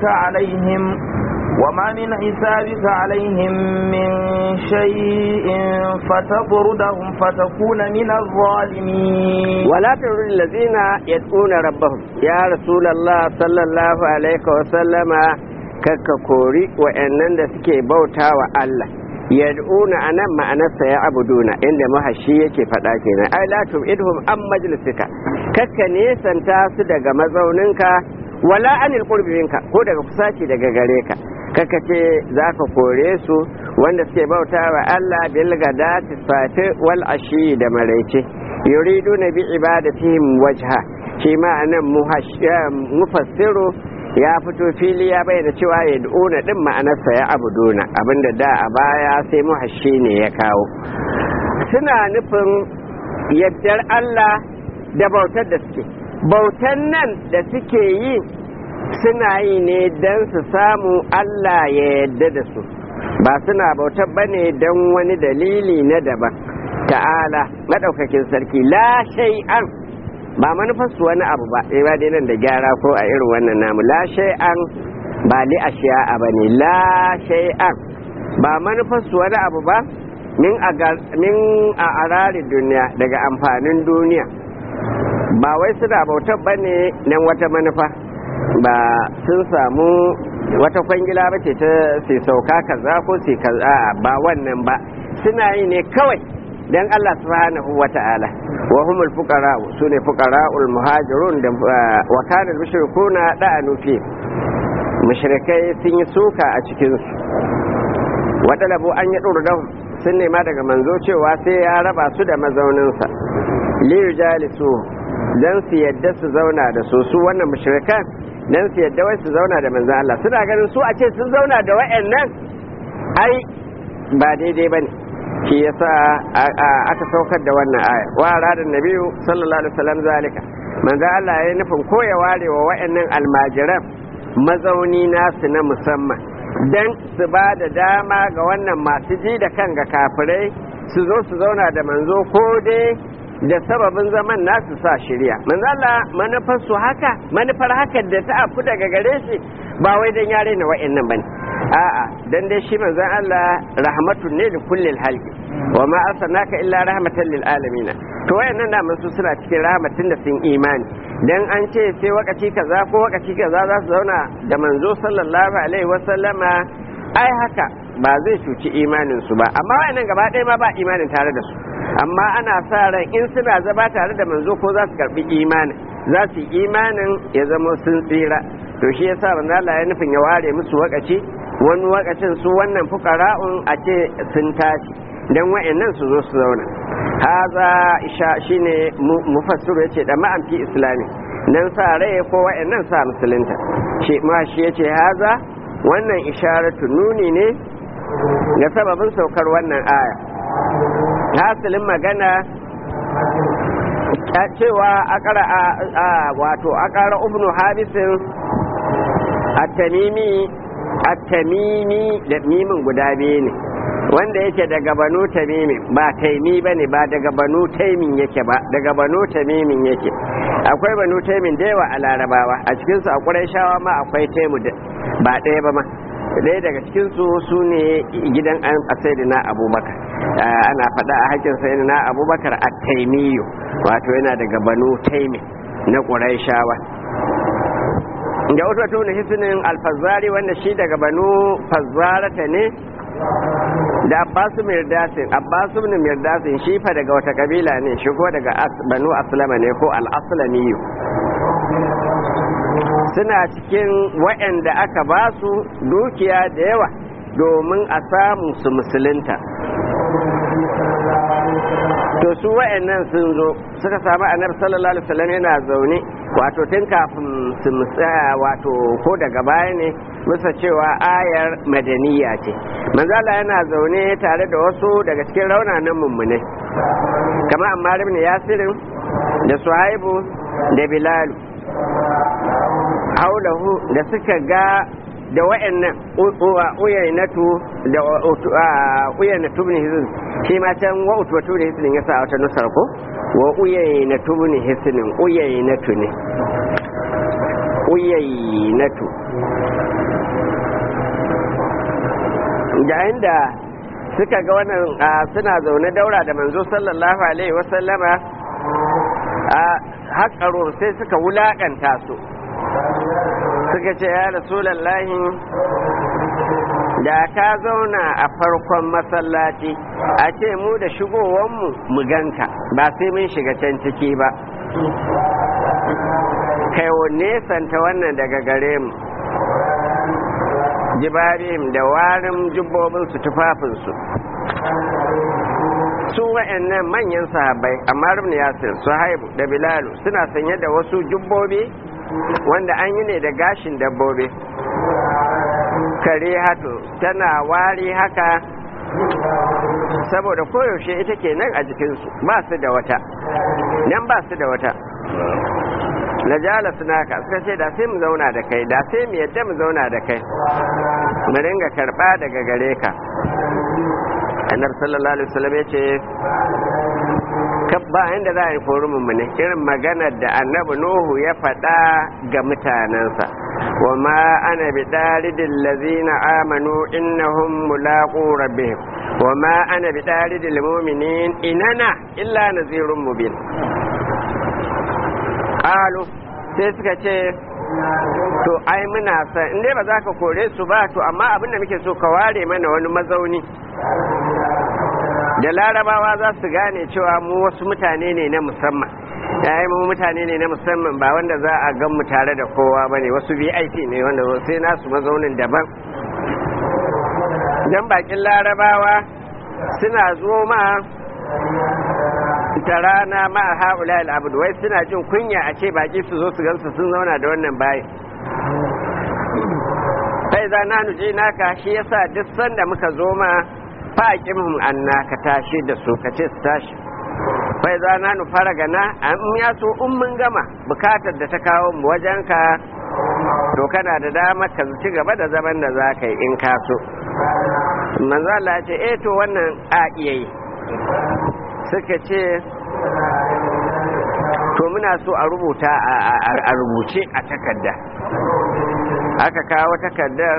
عليهم من شيء فتطردهم فتكون من الظالمين. ولا تطرد الذين يدعون ربهم يا رسول الله صلى الله عليه وسلم كككوري وأنن suke bauta wa Allah yad'una anan ma'anarsa ya abuduna inda mahashi yake faɗa kenan ai la tubidhum an majlisika kakka nesanta su daga mazauninka wala anil qurbi minka ko daga kusaci daga gare ka, kakka ce zaka kore su wanda suke bauta wa Allah bil gadati sati wal ashi da maraice yuriduna bi ibadatihim wajha. shi ma anan mufassiru ya fito fili ya bayyana cewa ya duna din ma'anarsa ya abuduna, abinda da a baya sai muhashi ne ya kawo. suna nufin yaddar Allah da bautar da suke, bautan nan da suke yi suna yi ne don su samu Allah ya yadda da su, ba suna bautar bane don wani dalili na daban. ta'ala madaukakin sarki la shay'an ba manufarsu wani abu ba, ba dai nan da gyara ko a irin wannan namu la shay'an ba li ashiya bane, la shay'an ba manufarsu wani abu ba min a arari duniya daga amfanin duniya, ba wai suna bautar bane nan wata manufa, ba sun samu wata kwangila ba ce ta sai sauka kaza ko sai kaza, ba wannan ba suna yi ne kawai dan Allah subhanahu wata'ala. wa humul fuqara sune fuqara'ul muhajirun da wa kana al-mushrikuna da'anu fi mushrikai sun yi suka a cikin su, wadalabu an yi durdahum sun nema daga manzo cewa sai ya raba su da mazauninsa li yujalisu dan su yadda su zauna da su wannan mushrikan dan su yadda wai su zauna da manzo Allah, suna ganin su a ce sun zauna da wayannan ai ba daidai bane. shi yasa aka saukar da wannan aya wa aradan nabiyyu sallallahu alaihi wasallam zalika manzo Allah ya nufin koya ware wa wayannan almajiran mazauni nasu na musamman dan su ba da dama ga wannan masu ji da kan ga kafirai su zo su zauna da manzo ko dai da sababin zaman nasu sa shirya. manzo Allah manufar haka da ta afu daga gare shi ba wai dan yare na wa'annan bane, a'a dan dai shi manzo Allah rahmatun ne li kullil halqi wa ma arsalnaka illa rahmatan lil alamin. to wayannan da mun suna cikin rahmatin da sun imani, dan an ce sai wakaci kaza ko wakaci kaza za su zauna da manzo sallallahu alaihi wasallama, ai haka ba zai cuci imanin su ba, amma wayannan gaba ɗaya ma ba imanin tare da su, amma ana sa ran in suna zama tare da manzo ko za su karbi imanin, za su yi imanin ya zama sun tsira. to shi yasa manzo Allah ya nufin ya ware musu wakaci, wani wakacin su wannan fuqara'un a ce sun tashi dan wayannan su zo su zauna. haza isha shine mufassiru yace da ma'an fi islami nan sa rai ko wa'annan sa musulunta shi ma shi yace haza wannan isharatu nuni ne ga sababin saukar wannan aya hasilin magana cewa wato akara ibnu habisin at-tamimi da mimin guda biyu ne wanda yake daga banu tamimi ba taimi bane ba daga banu taimin yake ba daga banu tamimin yake akwai banu taimin da yawa a larabawa a cikin su a qurayshawa ma akwai taimu ba ɗaya ba ma ɗaya daga cikin su ne gidan sayyidina abubakar ana faɗa a hakkin sayyidina abubakar at-taimiyu wato yana daga banu taimin na qurayshawa da wato ne hisnin al-fazzari wanda shi daga banu fazzarata ne da abbasu mirdasin shi fa daga wata kabila ne shi ko daga banu aslama ne ko al-aslamiyu suna cikin waɗanda aka ba su dukiya da yawa domin a samu su musulunta to su waɗannan sun zo suka samu annabi sallallahu alaihi wasallam yana zaune wato tun kafin su wato ko daga baya ne musa cewa ayar madaniya ce manzala yana zaune tare da wasu daga cikin raunanan mummune kamar Ammar ibn Yasir da Suhaibu da Bilal haulahu da suka ga da wa'annan uyainatu da uyainatu ibn Hisn shi ma can wa utwatu ibn Hisn ya sa wata nusar ko wa uyainatu ibn Hisn uyainatu ne uyainatu da inda suka ga wannan suna zaune daura da manzo sallallahu alaihi wasallama a haƙaro sai suka wulaƙanta su suka ce ya rasulallahi da ka zauna a farkon masallaci a ce mu da shigowanmu mu ganka ba sai mun shiga can ciki ba kai nesanta wannan daga gare mu jibarihim da warin jubbobinsu tufafinsu su wa'annan manyan sahabbai amma ibn Yasir Suhaibu da Bilalu suna sanye da wasu jubbobi wanda an yi ne da gashin dabbobi kare hato tana wari haka saboda koyaushe ita ke nan a jikinsu ba su da wata nan ba su da wata lajala suna ka suka ce da sai mu zauna da kai da sai mu yadda mu zauna da kai mu dinga karba daga gare ka annabi sallallahu alaihi wasallam ya ce ba inda za a yi forumin mu ne irin maganar da annabi nuhu ya faɗa ga mutanensa wa ma ana bi daridil ladzina amanu innahum mulaqu rabbihim wa ma ana bi daridil mu'minin inana illa nazirun mubin qalu sai suka ce to ai muna san in dai ba za ka kore su ba to amma abin da muke so ka ware mana wani mazauni da larabawa za su gane cewa mu wasu mutane ne na musamman yayi mu mutane ne na musamman ba wanda za a gan mu tare da kowa bane wasu VIP ne wanda sai nasu mazaunin daban dan bakin larabawa suna zo ma ta rana ma haula al-abd wai suna jin kunya a ce baki su zo su gansu sun zauna da wannan bayi sai za na nuje naka shi yasa duk sanda muka zo ma faƙimhum anna ka tashi da su ka ce su tashi fai za na nufara gana an ya so in mun gama bukatar da ta kawo mu wajenka to kana da dama ka ci gaba da zaman da za ka yi in ka so manzo Allah ya ce eh to wannan a iya yi suka ce to muna so a rubuta a rubuce a takarda aka kawo takardar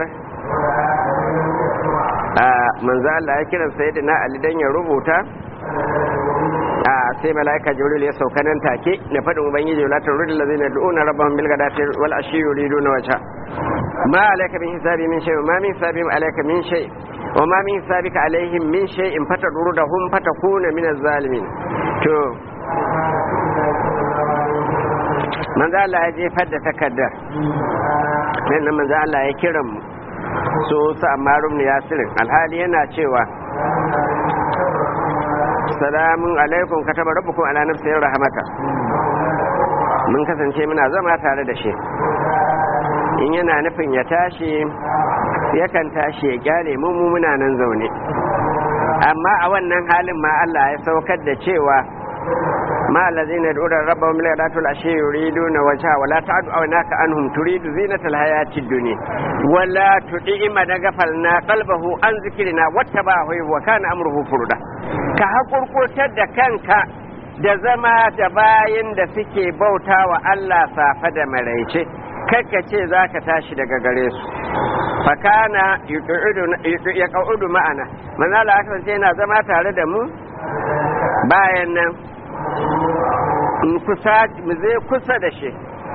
manzo Allah ya kiran sayyidina Ali dan ya rubuta sai malaika Jibril ya sauka nan take na fadin ubangiji la turul ladina du'una rabbahum bil ghadati wal ashi yuriduna wajha ma alayka min hisabi min shay ma min hisabi alayka min shay wa ma min hisabika alaihim min shay in fatadurudahum fatakuna min az-zalimin to manzo Allah ya jefar da takaddar nan manzo Allah ya kira mu so sa Ammar ibn Yasir alhali yana cewa salamun alaikum kataba rabbukum ala nafsihi rahmata mun kasance muna zama tare da shi in yana nufin ya tashi yakan tashi ya gyale mu muna nan zaune amma a wannan halin ma Allah ya saukar da cewa ma allazina yad'una rabbahum la yadatul ashi yuriduna wajha wa la ta'du awnaka anhum turidu zinatal hayatid dunya wa la tud'ima dagafalna qalbahu an zikrina wattabahu wa kana amruhu furda ka hakurkurtar da kanka da zama da bayin da suke bautawa Allah safa da maraice kakka ce zaka tashi daga gare su fakana ya kaudu ma'ana manala aka ce yana zama tare da mu bayan nan mu zai kusa da shi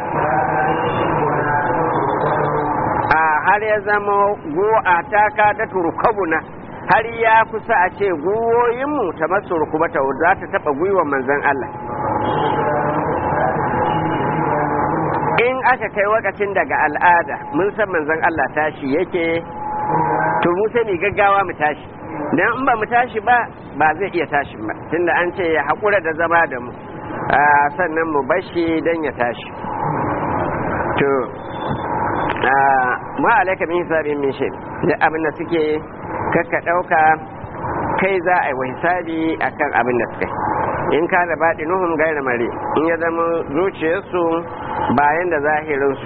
a har ya zama go'a taka da turkabuna har ya kusa a ce guwoyinmu ta masu rukubata za ta taba gwiwa manzan Allah in aka kai wakacin daga al'ada mun san manzan Allah tashi yake to mu sai mu gaggawa mu tashi dan in ba mu tashi ba zai iya tashi ba tunda an ce ya haƙura da zama da mu sannan mu bashi dan ya tashi to ma alaika min hisabin min shay da abin da suke kakka dauka kai za a yi wa hisabi akan abin da suke in ka da baɗi nuhun gaira mare in ya zama zuciyarsu bayan da zahirinsu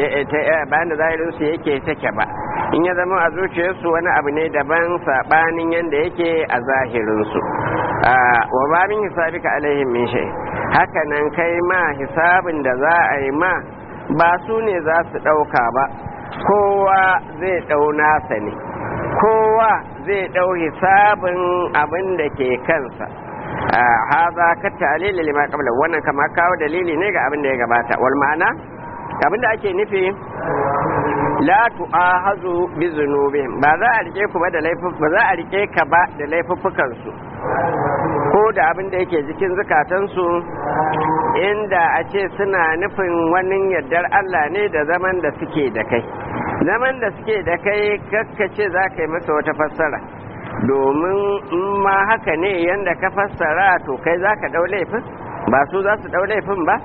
yake take ba in ya zama a zuciyarsu wani abu ne daban saɓanin yadda yake a zahirinsu wa ba min hisabi ka alaihim min shay haka nan kai ma hisabin da za a yi ma ba su ne za su ɗauka ba kowa zai ɗau nasa ne kowa zai ɗau hisabin abin da ke kansa haza ka talili lima qabla wannan kama kawo dalili ne ga abin da ya gabata wal ma'ana abin da ake nufi la tu'ahazu bi zunubihim ba za a rike ku ba da ba za a rike ka ba da laifuffukan su ko da abin da yake jikin zukatan su inda a ce suna nufin wani yardar Allah ne da zaman da suke da kai zaman da suke da kai kakkace za ka yi masa wata fassara domin in ma haka ne yanda ka fassara to kai za ka ɗau laifin ba su za su ɗau laifin ba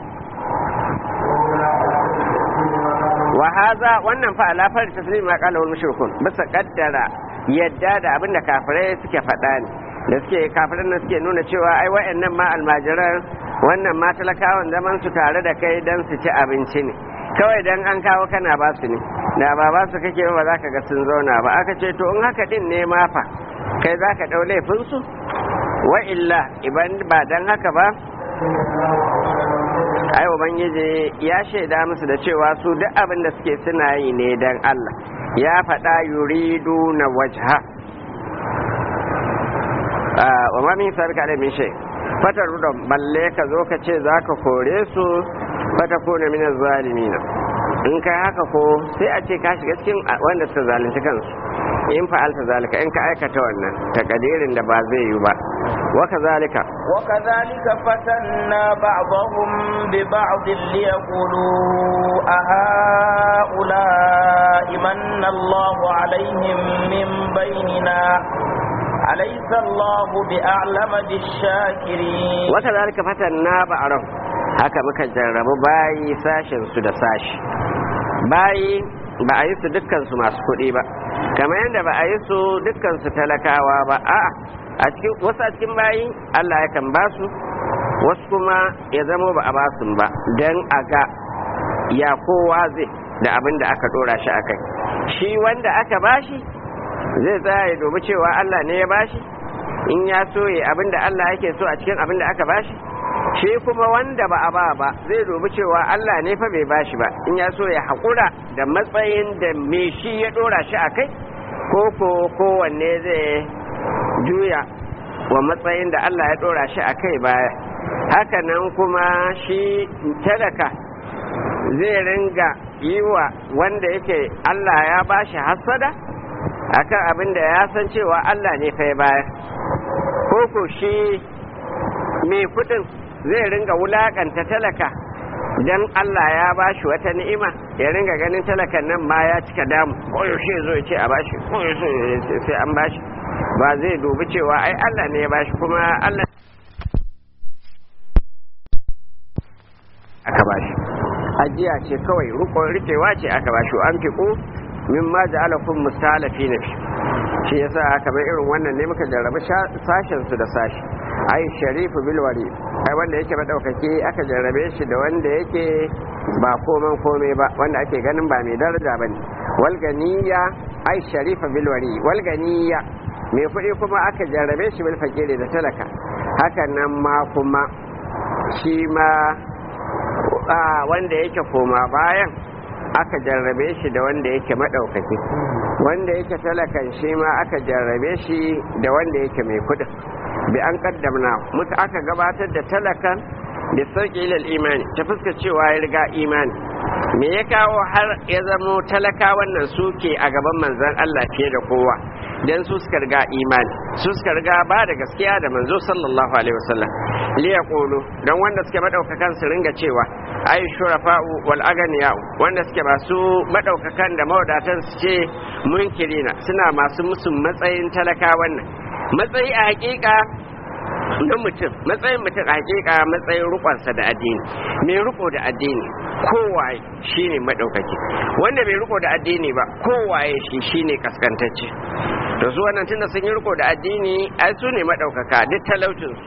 wa haza wannan fa ala far taslim ma qala wal mushrikun bisa kaddara yadda da abinda kafirai suke faɗa ne da suke kafirin nan suke nuna cewa ai wayannan ma almajiran wannan ma talakawan zaman su tare da kai dan su ci abinci ne kawai dan an kawo kana ba su ne da ba su kake ba za ka ga sun zauna ba aka ce to in haka din ne ma fa kai za ka ɗau laifinsu wa illa iban ba don haka ba ai ubangiji ya shaida musu da cewa su duk abin da suke suna yi ne don Allah ya faɗa yuridu na wajha wa ma min sarka da min shay fatar da balle ka zo ka ce za ka kore su fata kone min zalimina in kai haka ko sai a ce ka shiga cikin wanda suka zalunci kansu in fa'alta zalika in ka aikata wannan takadirin da ba zai yi ba وكذلك فتنا بعضهم ببعض ليقولوا أهؤلاء من الله عليهم من بيننا أليس الله بأعلم بالشاكرين وكذلك فتنا بعضهم haka muka jarrabu bayi sashen su da sashi bayi ba a yi su dukkan su masu kuɗi ba kamar yadda ba a yi su dukkan su talakawa ba a'a a cikin wasu a cikin bayi Allah ya kan basu wasu kuma ya zama ba a basu ba dan a ga ya kowa zai da abin da aka dora shi akai shi wanda aka bashi zai tsaya ya dubi cewa Allah ne ya bashi in ya so ya abin da Allah yake so a cikin abin da aka bashi shi kuma wanda ba a ba zai dubi cewa Allah ne fa bai bashi ba in ya so ya haƙura da matsayin da me shi ya dora shi akai ko kowanne zai juya wa matsayin da Allah ya dora shi a kai baya hakanan kuma shi talaka zai ringa yi wa wanda yake Allah ya bashi hasada akan abin da ya san cewa Allah ne fa ya baya ko shi mai kudin zai ringa wulakanta talaka dan Allah ya bashi wata ni'ima ya ringa ganin talakan nan ma ya cika damu ko yaushe zo ya ce a bashi ko yaushe sai an bashi ba zai dubi cewa ai Allah ne ya bashi kuma Allah ajiya ce kawai rikewa ce aka ba shi an fiƙo mimma ja'alakum mustalafina shi yasa aka bai irin wannan ne muka jarraba sashen su da sashi ai sharifu bilwari ai wanda yake madaukake aka jarrabe shi da wanda yake ba komai ba wanda ake ganin ba mai daraja bane walganiya ai sharifa bilwari walganiya mai kuɗi kuma aka jarrabe shi bil fakiri da talaka hakan nan ma kuma shi ma wanda yake koma bayan aka jarrabe shi da wanda yake madaukaki wanda yake talakan shi ma aka jarrabe shi da wanda yake mai kudin bi an kaddamna muka aka gabatar da talakan da sauki ilal imani ta fuska cewa ya riga imani me ya kawo har ya zamo talaka wannan suke a gaban manzon Allah fiye da kowa dan su suka riga imani su suka riga ba da gaskiya da manzo sallallahu alaihi wasallam li yaqulu dan wanda suke madaukakan su ringa cewa ai shurafa'u wal aganiya wanda suke masu madaukakan da mawadatan su ce munkirina suna masu musun matsayin talaka wannan matsayi a hakika na mutum matsayin mutum a hakika matsayin rukonsa da addini mai riko da addini kowaye shine madaukaki wanda bai riko da addini ba kowaye shi shine kaskantacce to su wannan tunda sun yi riko da addini ai su ne madaukaka duk talaucin su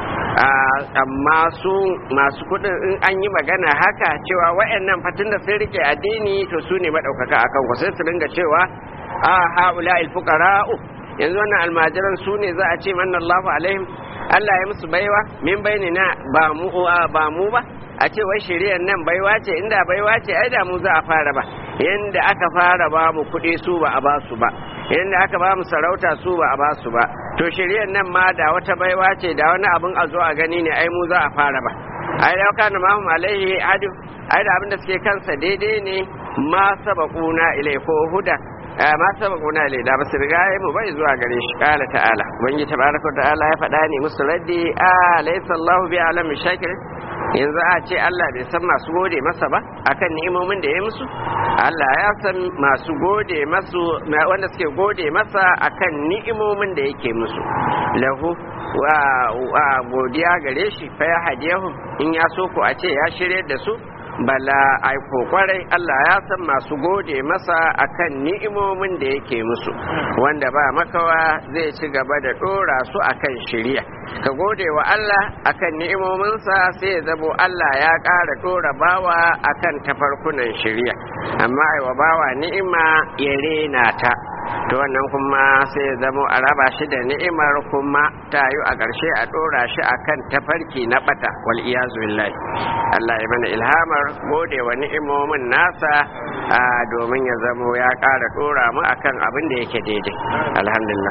amma su masu kudin in an yi magana haka cewa wayannan fatin da sun rike addini to su ne madaukaka akan ku sai su dinga cewa haula fuqara'u yanzu wannan almajiran su ne za a ce manna Allahu alaihim Allah ya musu baiwa min bainina ba mu ba a ce wai shiriyar nan baiwa ce inda baiwa ce ai da mu za a fara ba yanda aka fara ba mu kuɗi su ba a ba su ba yanda aka ba mu sarauta su ba a ba su ba to shiriyar nan ma da wata baiwa ce da wani abin a zo a gani ne ai mu za a fara ba ai da kana mahum alaihi adu ai da abin da suke kansa daidai ne ma sabaquna ilai ko huda ma sabaquna ilai da basu riga mu bai zuwa gare shi kala ta'ala ubangi tabaraka ta'ala ya faɗa ne musu raddi laysa Allahu bi alam shakir yanzu a ce Allah bai san masu gode masa ba akan ni'imomin da ya musu Allah ya san masu gode masu wanda suke gode masa akan ni'imomin da yake musu lahu wa godiya gare shi fa ya hadiyahu in ya so ku a ce ya shirye da su bala ai kwarai Allah ya san masu gode masa akan ni'imomin da yake musu wanda ba makawa zai ci gaba da dora su akan shiriya ka gode wa Allah akan ni'imominsa sai ya zabo Allah ya ƙara dora bawa akan tafarkunan shiriya amma ai wa bawa ni'ima ya rena ta to wannan kuma sai ya zamo a raba shi da ni'imar kuma tayu a ƙarshe a dora shi akan tafarki na bata wal iyazu billahi Allah ya mana ilhamar gode wa ni'imomin nasa domin ya zamo ya ƙara dora mu akan abin da yake daidai alhamdulillah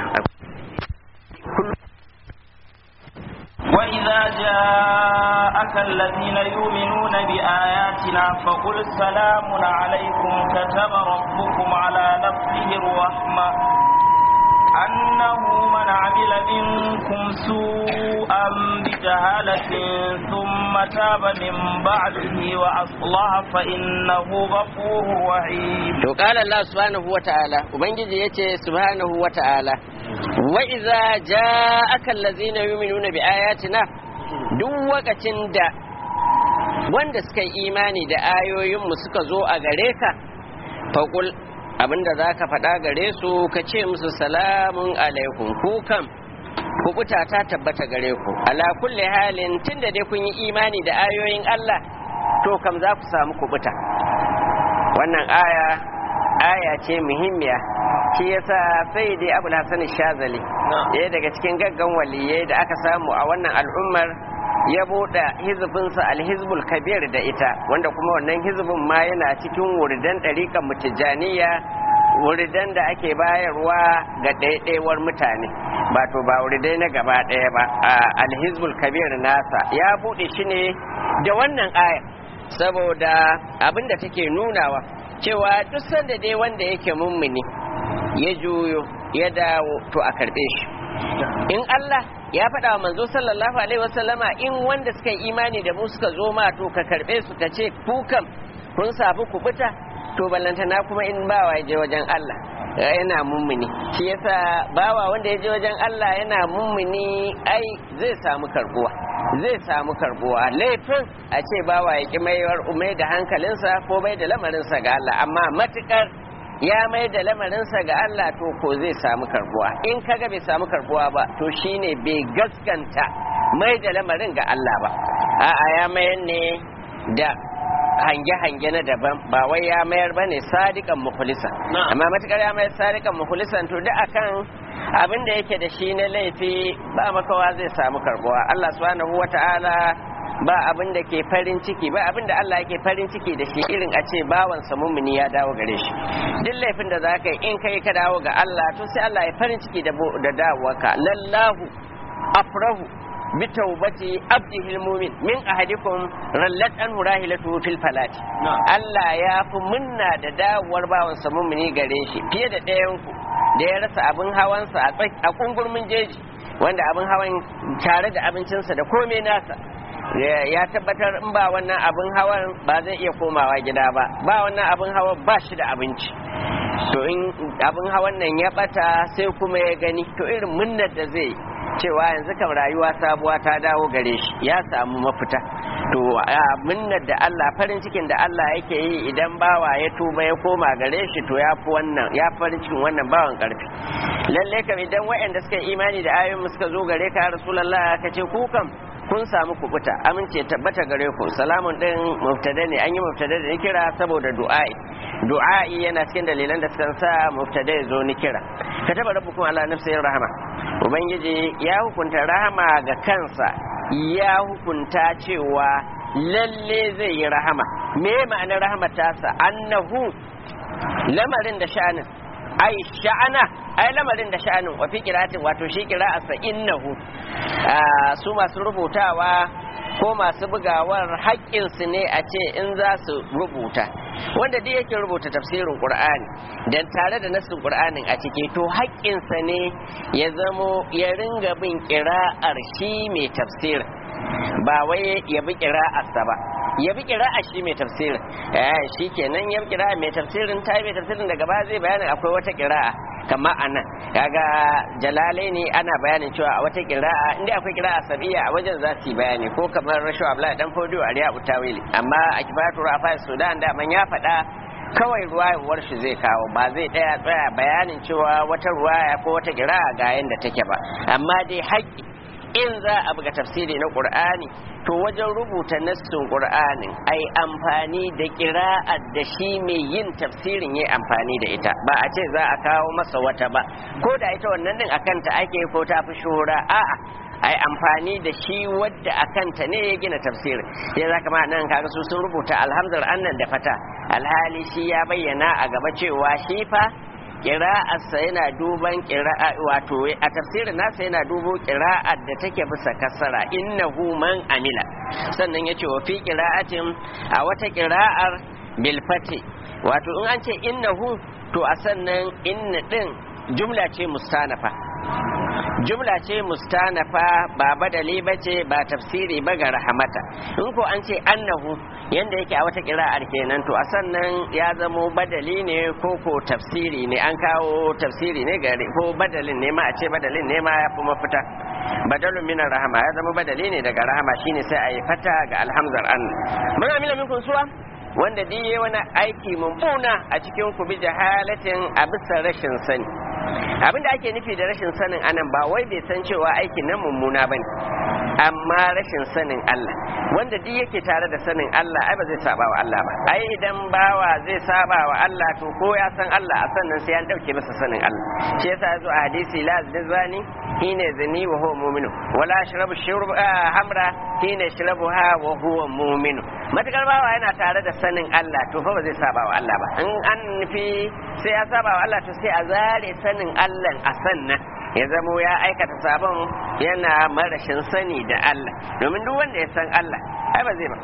وإذا جاءك الذين يؤمنون بآياتنا فقل سلام عليكم كتب ربكم على نفسه الرحمة أنه من عمل منكم سوءا بجهالة ثم تاب من بعده وأصلح فإنه غفور رحيم. قال الله سبحانه وتعالى وبنجي يتي سبحانه وتعالى وإذا جاءك الذين يؤمنون بآياتنا duk lokacin da wanda suka yi imani da ayoyinmu suka zo a gare ka faƙul abinda za ka faɗa gare su ka ce musu salamun alaikum ku kam kubuta ta tabbata gare ku ala kulli halin tunda dai kun yi imani da ayoyin Allah to kam za ku samu kubuta wannan aya ce muhimmiya shi yasa sai dai Abul Hasan Shazali ɗaya daga cikin gaggan waliyai da aka samu a wannan al'ummar ya buɗe hizbinsa al-hizbul kabir da ita wanda kuma wannan hizbin ma yana cikin wuridan ɗariƙan mutijaniya wuridan da ake bayarwa ga ɗaiɗaiwar mutane ba to ba wuridai na gaba ɗaya ba al-hizbul kabir nasa ya buɗe shi ne da wannan aya saboda abin da take nunawa cewa duk sanda dai wanda yake mummuni ya juyo ya dawo to a karɓe shi in Allah ya faɗa wa manzo sallallahu alaihi wasallama in wanda suka yi imani da mu suka zo ma to ka karɓe su ka ce ku kam kun sabu kubuta to ballantana kuma in bawa ya je wajen Allah yana mummuni shi yasa bawa wanda ya je wajen Allah yana mummuni ai zai samu karbuwa zai samu karbuwa. Laifin a ce bawa ya ki mai da hankalinsa ko mai da lamarinsa ga Allah, amma matukar ya mai da lamarinsa ga Allah to ko zai samu karbuwa. In kaga bai samu karbuwa ba to shine bai gaskanta mai da lamarin ga Allah ba, a'a ya mayar ne da hange-hange na daban, ba wai ya mayar ba ne sadikan mukhlisan. Amma matukar ya mayar sadikan mukhlisan to duk akan abin da yake da shi na laifi ba makawa zai samu karbuwa. Allah subhanahu wata'ala ba abin da ke farin ciki, ba abin da Allah yake farin ciki da shi irin a ce bawansa mumuni ya dawo gare shi. Duk laifin da zaka yi in kai ka dawo ga Allah to sai Allah ya farin ciki da dawowarka. Lallahu afrahu bitawbati abdihil mumin min ahadikum rallat an rahilatu fil falati. Allah ya fi munna da dawowar bawansa mumuni gare shi fiye da ɗayan ku da ya rasa abin hawansa a kungurmin jeji, wanda abin hawan tare da abincinsa da komai nasa ya tabbatar in ba wannan abin hawan ba zai iya komawa gida ba wannan abin hawan ba shi da abinci. To in abin hawan nan ya bata sai kuma ya gani, to irin munnar da zai cewa yanzu kam rayuwa sabuwa ta dawo gare shi, ya samu mafita. To munnar da Allah, farin cikin da Allah yake yi idan bawa ya tuba ya koma gare shi, to ya fi wannan, ya farin cikin wannan bawan karfi. Lalle kam idan waɗanda suka imani da ayoyin suka zo gare ka Rasulullah ka ce ku kam kun samu kubuta, amince tabbata gare ku. Salamun din mubtada ne, an yi mubtada da nikira saboda du'a'i yana cikin dalilan da suka sa mubtada ya zo nikira. Kataba rabbukum ala nafsihi rahama, ubangiji ya hukunta rahama ga kansa, ya hukunta cewa lalle zai yi rahama. Me ma'anar rahama tasa? Annahu lamarin da sha'anin, ai sha'ana, ai lamarin da sha'anin wa fi qira'atin, wato shi qira'arsa innahu. Su masu rubutawa ko masu bugawar haƙƙinsu ne a ce in za su rubuta, wanda duk yake rubuta tafsirin Qur'ani dan tare da nassin Qur'anin a ciki, to haƙƙinsa ne ya zamo ya ringa bin qira'ar shi mai tafsir, ba wai ya bi qira'arsa ba, ya bi qira'a shi mai tafsirin. Shi kenan ya bi qira'a mai tafsirin, ta mai tafsirin daga baya zai bayanin akwai wata qira'a kama anan kaga Jalalaini ana bayanin cewa a wata qira'a inda akwai qira'a sabiya a wajen za su yi bayani, ko kamar Rashu Abdullahi dan Fodiyo a Riya Utawili. Amma a Kibatu Rafa Sudan da man ya faɗa kawai ruwayar shi zai kawo, ba zai tsaya bayanin cewa wata ruwaya ko wata qira'a ga yanda take ba. Amma dai haƙƙi in za a buga tafsiri na Qur'ani, to wajen rubuta nassin Qur'anin ai amfani da qira'ar da shi mai yin tafsirin yayi amfani da ita, ba a ce za a kawo masa wata ba, ko da ita wannan din akan ta ake ko ta fi shura, a'a ai amfani da shi wadda akan ta ne ya gina tafsirin. Ya zaka ma nan kaga su sun rubuta alhamdul annan da fata, alhali shi ya bayyana a gaba cewa shi fa ƙira'arsa yana duban ƙira'a, wato a tafsirin nasa yana dubo ƙira'ar da take bisa kasara, innahu man amila. Sannan ya ce wa fi ƙira'atin, a wata ƙira'ar bilfati, wato in an ce innahu to a sannan inna ɗin jumla ce mustanafa, jumla ce mustanafa ba badali ba ce, ba tafsiri ba ga rahamata. In ko an ce annahu yanda yake a wata kira'ar kenan, to a sannan ya zamo badali ne ko tafsiri ne, an kawo tafsiri ne gari, ko badalin ne ma a ce badalin ne ma ya fi mafita. Badalun minar rahama ya zama badali ne daga rahama, shine sai a yi fata ga alhamzar an. Man amila minkum suwa, wanda diye wani aiki mummuna a cikin ku bi jahalatin a bisa rashin sani. Abin da ake nufi da rashin sanin anan ba wai bai san cewa aikin nan mummuna bane, amma rashin sanin Allah. Wanda duk yake tare da sanin Allah ai ba zai saba wa Allah ba. Ai idan bawa zai saba wa Allah to ko ya san Allah a sannan sai an dauke masa sanin Allah. Shi yasa yazo a hadisi la zani hina zani wa huwa mu'minu wala shrabu hamra hina shrabuha wa huwa mu'minu. Matakar bawa yana tare da sanin Allah to fa ba zai saba wa Allah ba. In an nufi sai ya saba wa Allah to sai a zare sanin Allah a sannan ya zamo ya aikata sabon yana marashin sani da Allah. Domin duk wanda ya san Allah ai ba zai ba.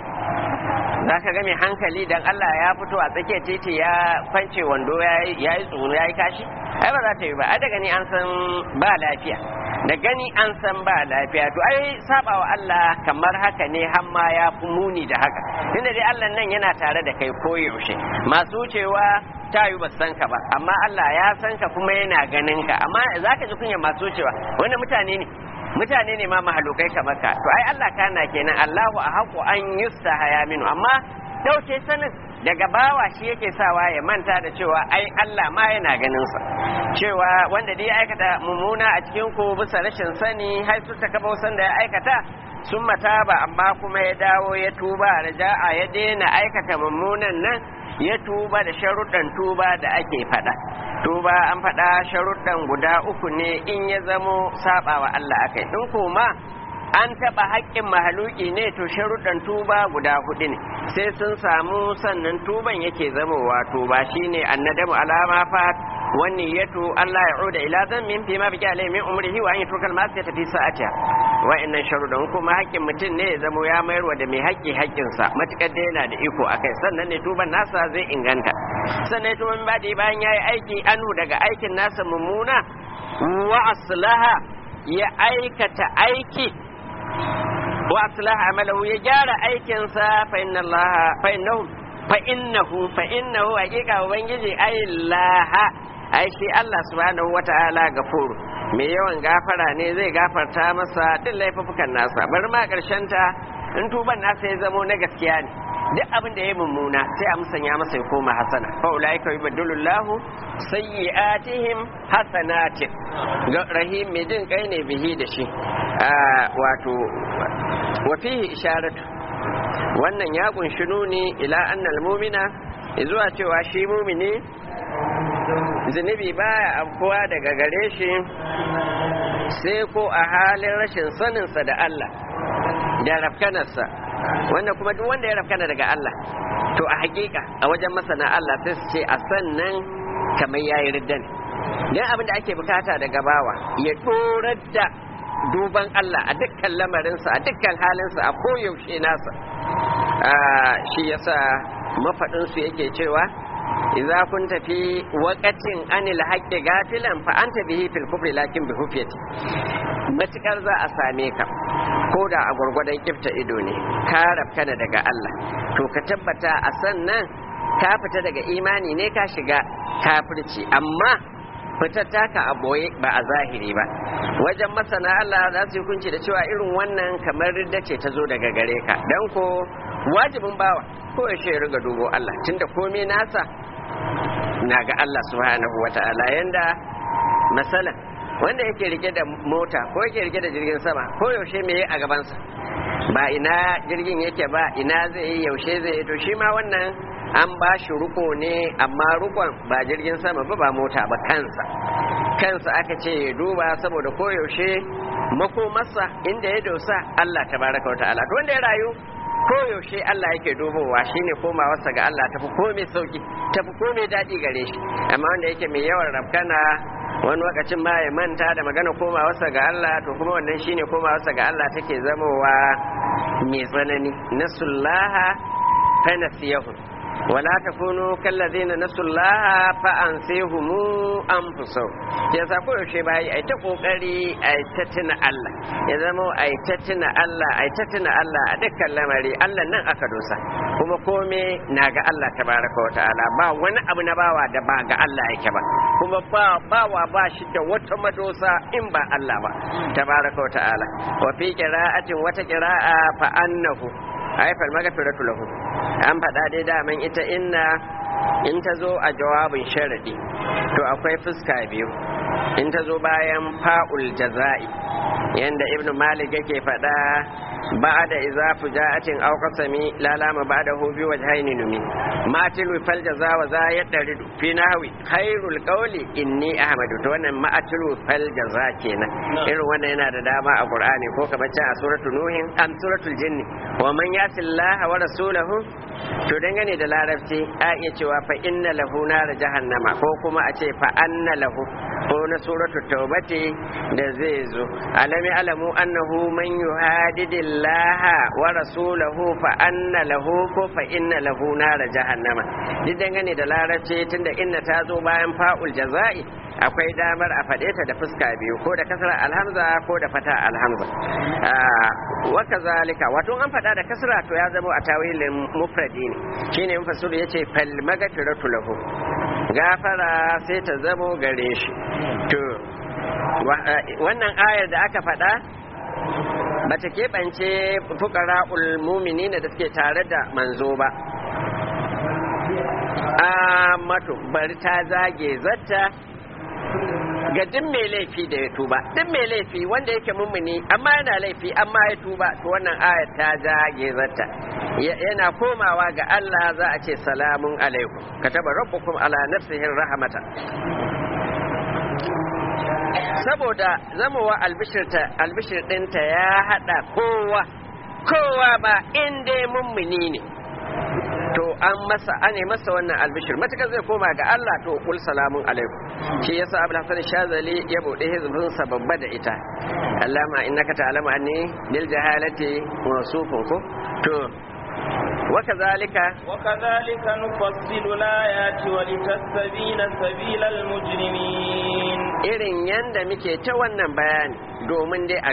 Za ka ga mai hankali dan Allah ya fito a tsakiyar titi ya kwance wando ya yi tsoro ya yi kashi ai ba za ta yi ba. Ai da gani an san ba lafiya, da gani an san ba lafiya, to ai saba wa Allah kamar haka ne, har ma ya fi muni da haka. Tunda dai Allah nan yana tare da kai koyaushe, masu wucewa ta yi ba san ka ba, amma Allah ya san ka kuma yana ganin ka. Amma za ka ji kunya masu wucewa, wanda mutane ne mutane ne ma mahalukai kamar ka to ai Allah kana kenan Allahu ahaqu an yustahaya minhu amma dauke sanin daga bawa shi yake sawa ya manta da cewa ai Allah ma yana ganin sa cewa wanda dai ya aikata mummuna a cikin ku bisa rashin sani har su ta kaba san da ya aikata sun mata ba amma kuma ya dawo ya tuba raja'a ya daina aikata mummunan nan ya tuba da sharuɗan tuba da ake faɗa tuba an faɗa sharuɗan guda uku ne in ya zamo saɓawa Allah akai in kuma an taɓa haƙƙin mahaluki ne to sharuɗan tuba guda huɗu ne sai sun samu sannan tuban yake zamowa tuba shine annadamu alama fa wani yato Allah ya uda ila zammin fi ma biki alai min umrihi wa an yatruka al-ma'siyah fi sa'atiha wa'annan sharuɗan kuma haƙƙin mutum ne ya zamo ya mayarwa da mai haƙƙi haƙƙinsa matuƙar da yana da iko akai sannan ne tuban nasa zai inganta sannan tuban ba da bayan yayi aiki anu daga aikin nasa mummuna wa aslaha ya aikata aiki wa aslaha amalahu ya gyara aikinsa fa innahu haqiqa ubangiji aillaha ai shi Allah subhanahu wata'ala gafuru mai yawan gafara ne zai gafarta masa duk laifukan nasa bari ma karshen ta in tuban nasa ya zamo na gaskiya ne duk abin da ya mummuna sai a musanya masa ya koma hasana fa ulaika yubaddilullahu sayyi'atihim hasanatin rahim mai jin kai ne bihi da shi wato wa fihi isharatu wannan ya kunshi nuni ila annal mu'mina zuwa cewa shi mu'mini zunubi baya afkuwa daga gare shi sai ko a halin rashin saninsa da Allah da rafkanarsa wanda kuma duk wanda ya rafkana daga Allah to a hakika a wajen masana Allah sai su ce a sannan kamar yayi riddan dan abin da ake bukata daga bawa ya dorar da duban Allah a dukkan lamarinsa a dukkan halinsa a koyaushe nasa shi yasa mafaɗinsu yake cewa idza kunta fi waqatin anil haqqi gafilan fa anta bihi fil kufri lakin bi hufiyati matukar za a same ka ko da a gurgurdan kifta ido ne ka rafkana daga Allah to ka tabbata a sannan ka fita daga imani ne ka shiga kafirci amma fitar taka a boye ba a zahiri ba wajen masana Allah za su hukunci da cewa irin wannan kamar ridda ce ta zo daga gare ka dan ko wajibin bawa ko ya shi riga dubo Allah tunda komai nasa na ga Allah subhanahu wata'ala yanda masalan wanda yake rike da mota ko yake rike da jirgin sama ko yaushe me a gabansa ba ina jirgin yake ba ina zai yi yaushe zai yi to shi ma wannan an ba shi ruko ne amma rukon ba jirgin sama ba mota ba kansa aka ce ya duba saboda koyaushe makomarsa inda ya dosa Allah tabaraka wa ta'ala to wanda ya rayu koyaushe Allah yake dubowa shine komawarsa ga Allah tafi komai sauki tafi komai daɗi gare shi amma wanda yake mai yawan rafkana wani lokacin ma ya manta da magana komawarsa ga Allah to kuma wannan shine komawarsa ga Allah take zamowa mai tsanani nasullaha fa nasiyahu wala takunu kallazina nasullaha fa ansihum anfusahum yasa ko yaushe bai ai ta kokari ai ta tuna Allah ya zama ai ta tuna Allah ai ta tuna Allah a dukkan lamari Allah nan aka dosa kuma kome na ga Allah tabaraka wa ta'ala ba wani abu na bawa da ba ga Allah yake ba kuma bawa ba shi da wata madosa in ba Allah ba tabaraka wa ta'ala wa fi qira'atin wata qira'a fa annahu haifar magafiratu lahu an faɗa dai daman ita inna in ta zo a jawabin sharadi to akwai fuska biyu in ta zo bayan fa'ul jaza'i yanda ibnu malik yake faɗa ba'da idza fuja'atin aw qasami la lama ba'dahu bi wajhaini numi matilu fal jaza wa za yadridu fi nahwi khairul qawli inni ahmadu to wannan ma'atilu fal jaza kenan irin wannan yana da dama a qur'ani ko kamar can a suratul nuhin an suratul jinni wa man yasillaha wa rasulahu to dangane da larabci a iya cewa fa inna lahu nar jahannama ko kuma a ce fa anna lahu ko na suratul taubati da zai zo alami alamu annahu man yuhadidillaha wa rasulahu fa anna lahu ko fa inna lahu nar jahannama duk dangane da larabci tunda inna ta zo bayan fa'ul jaza'i akwai damar a faɗe ta da fuska biyu ko da kasra alhamza ko da fata alhamza wa kazalika wato an faɗa da kasra to ya zama a tawilin mufradi ne shine mufassir yace fal magfiratu lahu gafara sai ta zamo gare shi to wannan ayar da aka faɗa bata keɓance fuqara'ul mu'minina da suke tare da manzo ba amatu bari ta zage zatta ga duk mai laifi da ya tuba duk mai laifi wanda yake mummuni amma yana laifi amma ya tuba to wannan ayat ta zage zata yana komawa ga Allah za a ce salamun alaikum kataba rabbukum ala nafsihi rahmata saboda zamowa albishir ɗinta ya haɗa kowa ba in dai mummuni ne to an masa wannan albishir matakar zai koma ga Allah to kul salamun alaikum shi yasa Abul Hasan Shazali ya bude hizbin sa babba da ita Allama innaka ta'lamu anni bil jahalati wasufun ko to وكذلك نفصل الآيات ولتستبين سبيل المجرمين irin yanda muke ta wannan bayani domin dai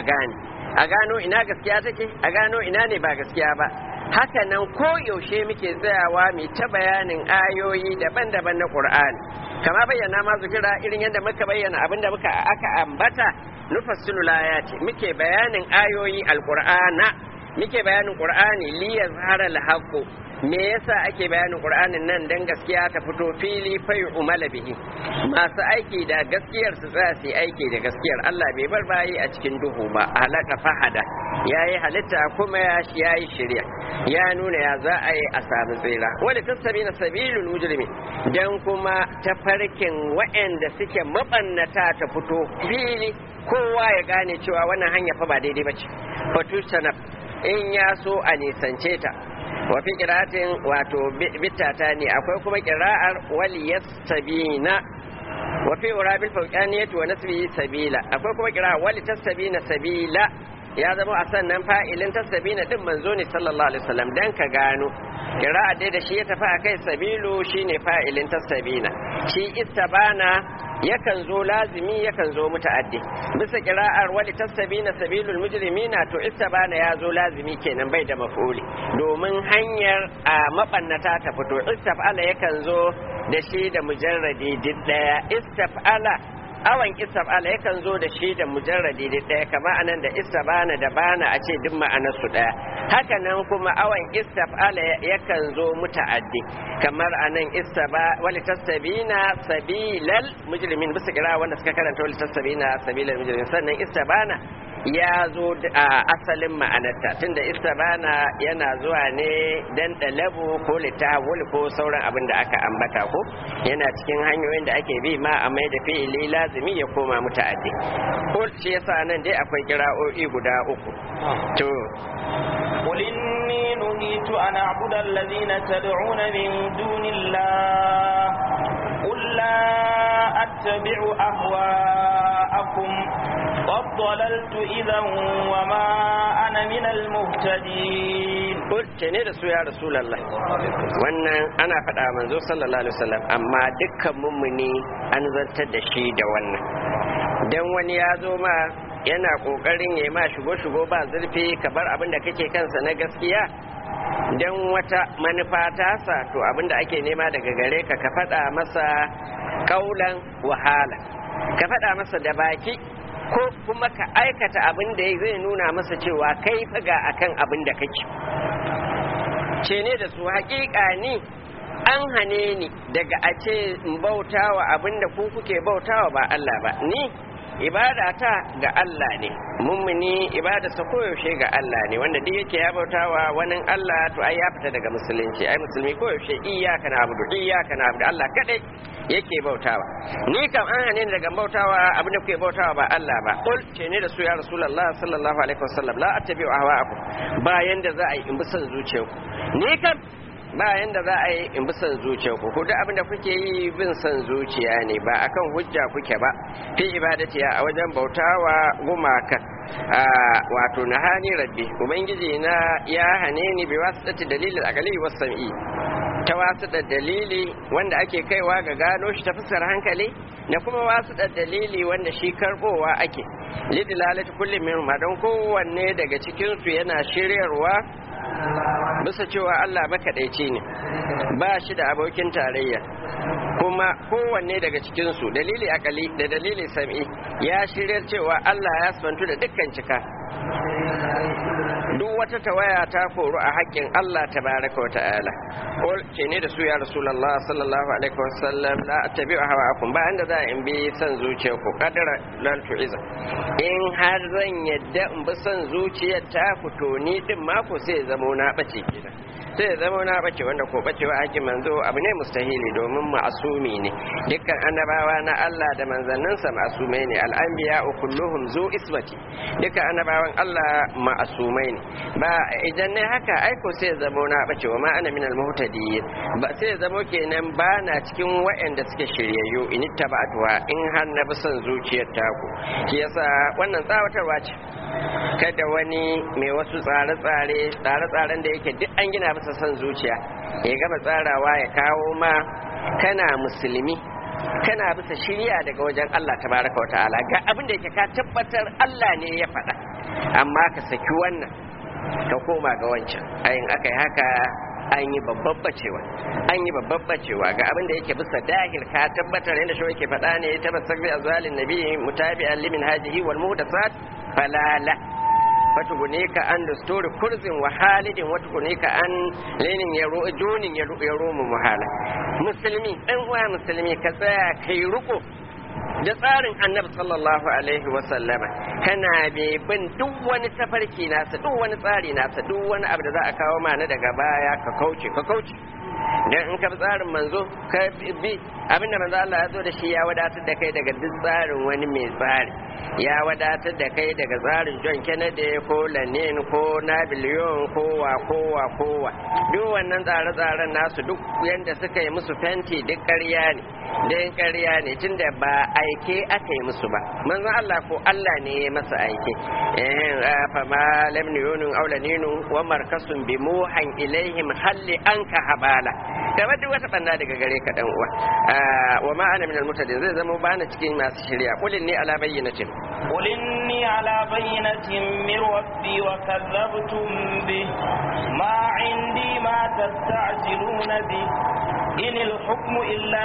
a gano ina gaskiya take a gano ina ne ba gaskiya ba haka nan ko yaushe muke tsayawa mai ta bayanin ayoyi daban-daban na Qur'ani kama bayyana ma zikira irin yadda muka bayyana abinda aka ambata nufassilu layati muke bayanin ayoyi alqur'ana muke bayanin Qur'ani li yazhara al-haqqu me yasa ake bayanin Qur'anin nan dan gaskiya ta fito fili fai umala bihi masu aiki da gaskiyar su tsaya su aiki da gaskiyar Allah bai bar bayi a cikin duhu ba halaka fahada yayi halitta kuma yayi shari'a ya nuna ya za a yi a samu tsira wala tasbina sabilul mujrimi dan kuma tafarkin waɗanda suke mabannata ta fito fili kowa ya gane cewa wannan hanya fa ba daidai bace fatushana in ya so a nisance ta wafi ƙira'atin wato bitata ne akwai kuma ƙira'ar waliyastabina wafi urabil fauqaniyatu wa nasbi sabila akwai kuma ƙira'ar walitastabina sabila ya zama a sannan fa'ilin tasbina din manzo ne sallallahu alaihi wasallam dan ka gano ƙira'a dai da shi ya tafi akai sabilu shine fa'ilin tasbina shi istabana yakan zo lazimi yakan zo muta'addi bisa qira'ar wali tasbina sabilul mujrimina to istabana ya zo lazimi kenan bai da maf'uli domin hanyar a mabannata ta fito istaf'ala yakan zo da shi da mujarradi daya istaf'ala awan istaf'ala yakan zo da shi da mujarradi daya kama anan da istabana da bana a ce duk ma'anar su daya haka nan kuma awan istaf'ala yakan zo muta'addi kamar anan wali tasbina sabilal mujrimin bisa kira wanda suka karanta wali tasbina sabilal mujrimin sannan istabana ya zo a asalin ma'anarta tunda istabana yana zuwa ne dan dalabu ko litahul ko sauran abin da aka ambata ko yana cikin hanyoyin da ake bi ma a mai da fi'ili lazimi ya koma muta'addi ko shi yasa nan dai akwai kira'o'i guda uku to قل إني نهيت أن أعبد الذين تدعون من دون الله قل لا أتبع أهواءكم قد ضللت إذا وما أنا من المهتدين قلت نرسو يا رسول الله wannan ana faɗa manzo sallallahu alaihi wasallam amma dukkan mummuni an zartar da shi da wannan dan wani ya zo ma yana kokarin ya ma shigo ba zurfi kabar abin da kake kansa na gaskiya dan wata manufa tasa to abin da ake nema daga gare ka ka faɗa masa kaulan wahala ka faɗa masa da baki ko kuma ka aikata abin da zai nuna masa cewa kai faga akan abin da kake ce ne da su haƙiƙa ni an hane ni daga a ce in bautawa abin da ku kuke bautawa ba Allah ba ni ibada ta ga Allah ne mummuni ibada sa koyaushe ga Allah ne wanda duk yake ya bautawa wani Allah to ai ya fita daga musulunci ai musulmi koyaushe iyyaka na'budu Allah kadai yake bautawa ni kam an hane ni daga bautawa abin da kuke bautawa ba Allah ba qul ce ne da su ya rasulullah sallallahu alaihi wasallam la attabi'u ahwa'akum bayan da za a yi in bi son zuciyarku ni kam ba yanda za a yi in bi son zuciya ku duk abin da kuke yi bin son zuciya ne ba akan hujja kuke ba fi ibadati a wajen bautawa gumaka wato nahani rabbi ubangiji na ya hane ni bi wasitati dalilil aqli was sam'i ta wasitar dalili wanda ake kaiwa ga gano shi ta fuskar hankali da kuma wasitar dalili wanda shi karbowa ake lidilalati kullum min don kowanne daga cikin su yana shiryarwa bisa cewa Allah makaɗaici ne ba shi da abokin tarayya ko kuma kowanne daga cikinsu dalili akali da dalili sam'i ya shiryar cewa Allah ya sifantu da dukkan cika duk wata tawaya ta koru a haƙƙin Allah tabaraka wa ta'ala ko ce ne da su ya rasulullah sallallahu alaihi wasallam la attabi'u hawaakum ba inda za in bi san zuciyar ku kadara lan tu'iza in har zan yadda in bi san zuciyar ta fito ni din ma ko sai zamo na bace kenan sai zama na bace wanda ko bacewa ake manzo abu ne mustahili domin ma'asumi ne dukkan annabawa na Allah da manzanninsa ma'asumai ne al'anbiya kulluhum zu ismati dukkan annabawan Allah ma'asumai ne ba idan ne haka aiko sai zama na bacewa ma ana minal muhtadiyin ba sai zama kenan ba na cikin waɗanda suke shiryayyu in tabatuwa in har na bi son zuciyar taku shi yasa wannan tsawatarwa ce kada wani mai wasu tsare-tsaren da yake duk an gina bisa son zuciya ya gama tsarawa ya kawo ma kana musulmi kana bisa shirya daga wajen Allah tabaraka wata'ala ga abin da yake ka tabbatar Allah ne ya faɗa amma ka saki wannan ka koma ga wancan ayin aka yi haka an yi babban bacewa ga abin da yake bisa dahil ka tabbatar yadda shi yake faɗa ne ta basakri azalin nabi mutabi'an limin hajihi wal muhtasat falala watuguneka an dasturi kurzin wa halidin watuguneka an lenin jonin ya romu muhala musulmi dan uwa musulmi ka tsaya kai ruko da tsarin annabi sallallahu alaihi wa sallama kana bin duk wani tafarki nasa duk wani tsari nasa duk wani abu da za a kawo mana daga baya ka kauce dan in ka bi tsarin manzo ka bi abinda manzo Allah ya zo da shi ya wadatar da kai daga duk tsarin wani mai tsari ya wadatar da kai daga tsarin John Kennedy ko Lenin ko Napoleon kowa duk wannan tsare-tsaren nasu duk yanda suka yi musu fenti duk ƙarya ne tunda ba aike aka yi musu ba manzo Allah ko Allah ne ya masa aike fa ma lam yunun aw laninu wa markasun bi muhan ilaihim halli anka habala kamar duk wata banda daga gare ka dan uwa wa ma ana minal mutadin zai zama bana cikin masu shirya qulin ni ala bayyinatin min rabbi wa kadzabtum bi ma indi ma tasta'jiluna bi inil hukmu illa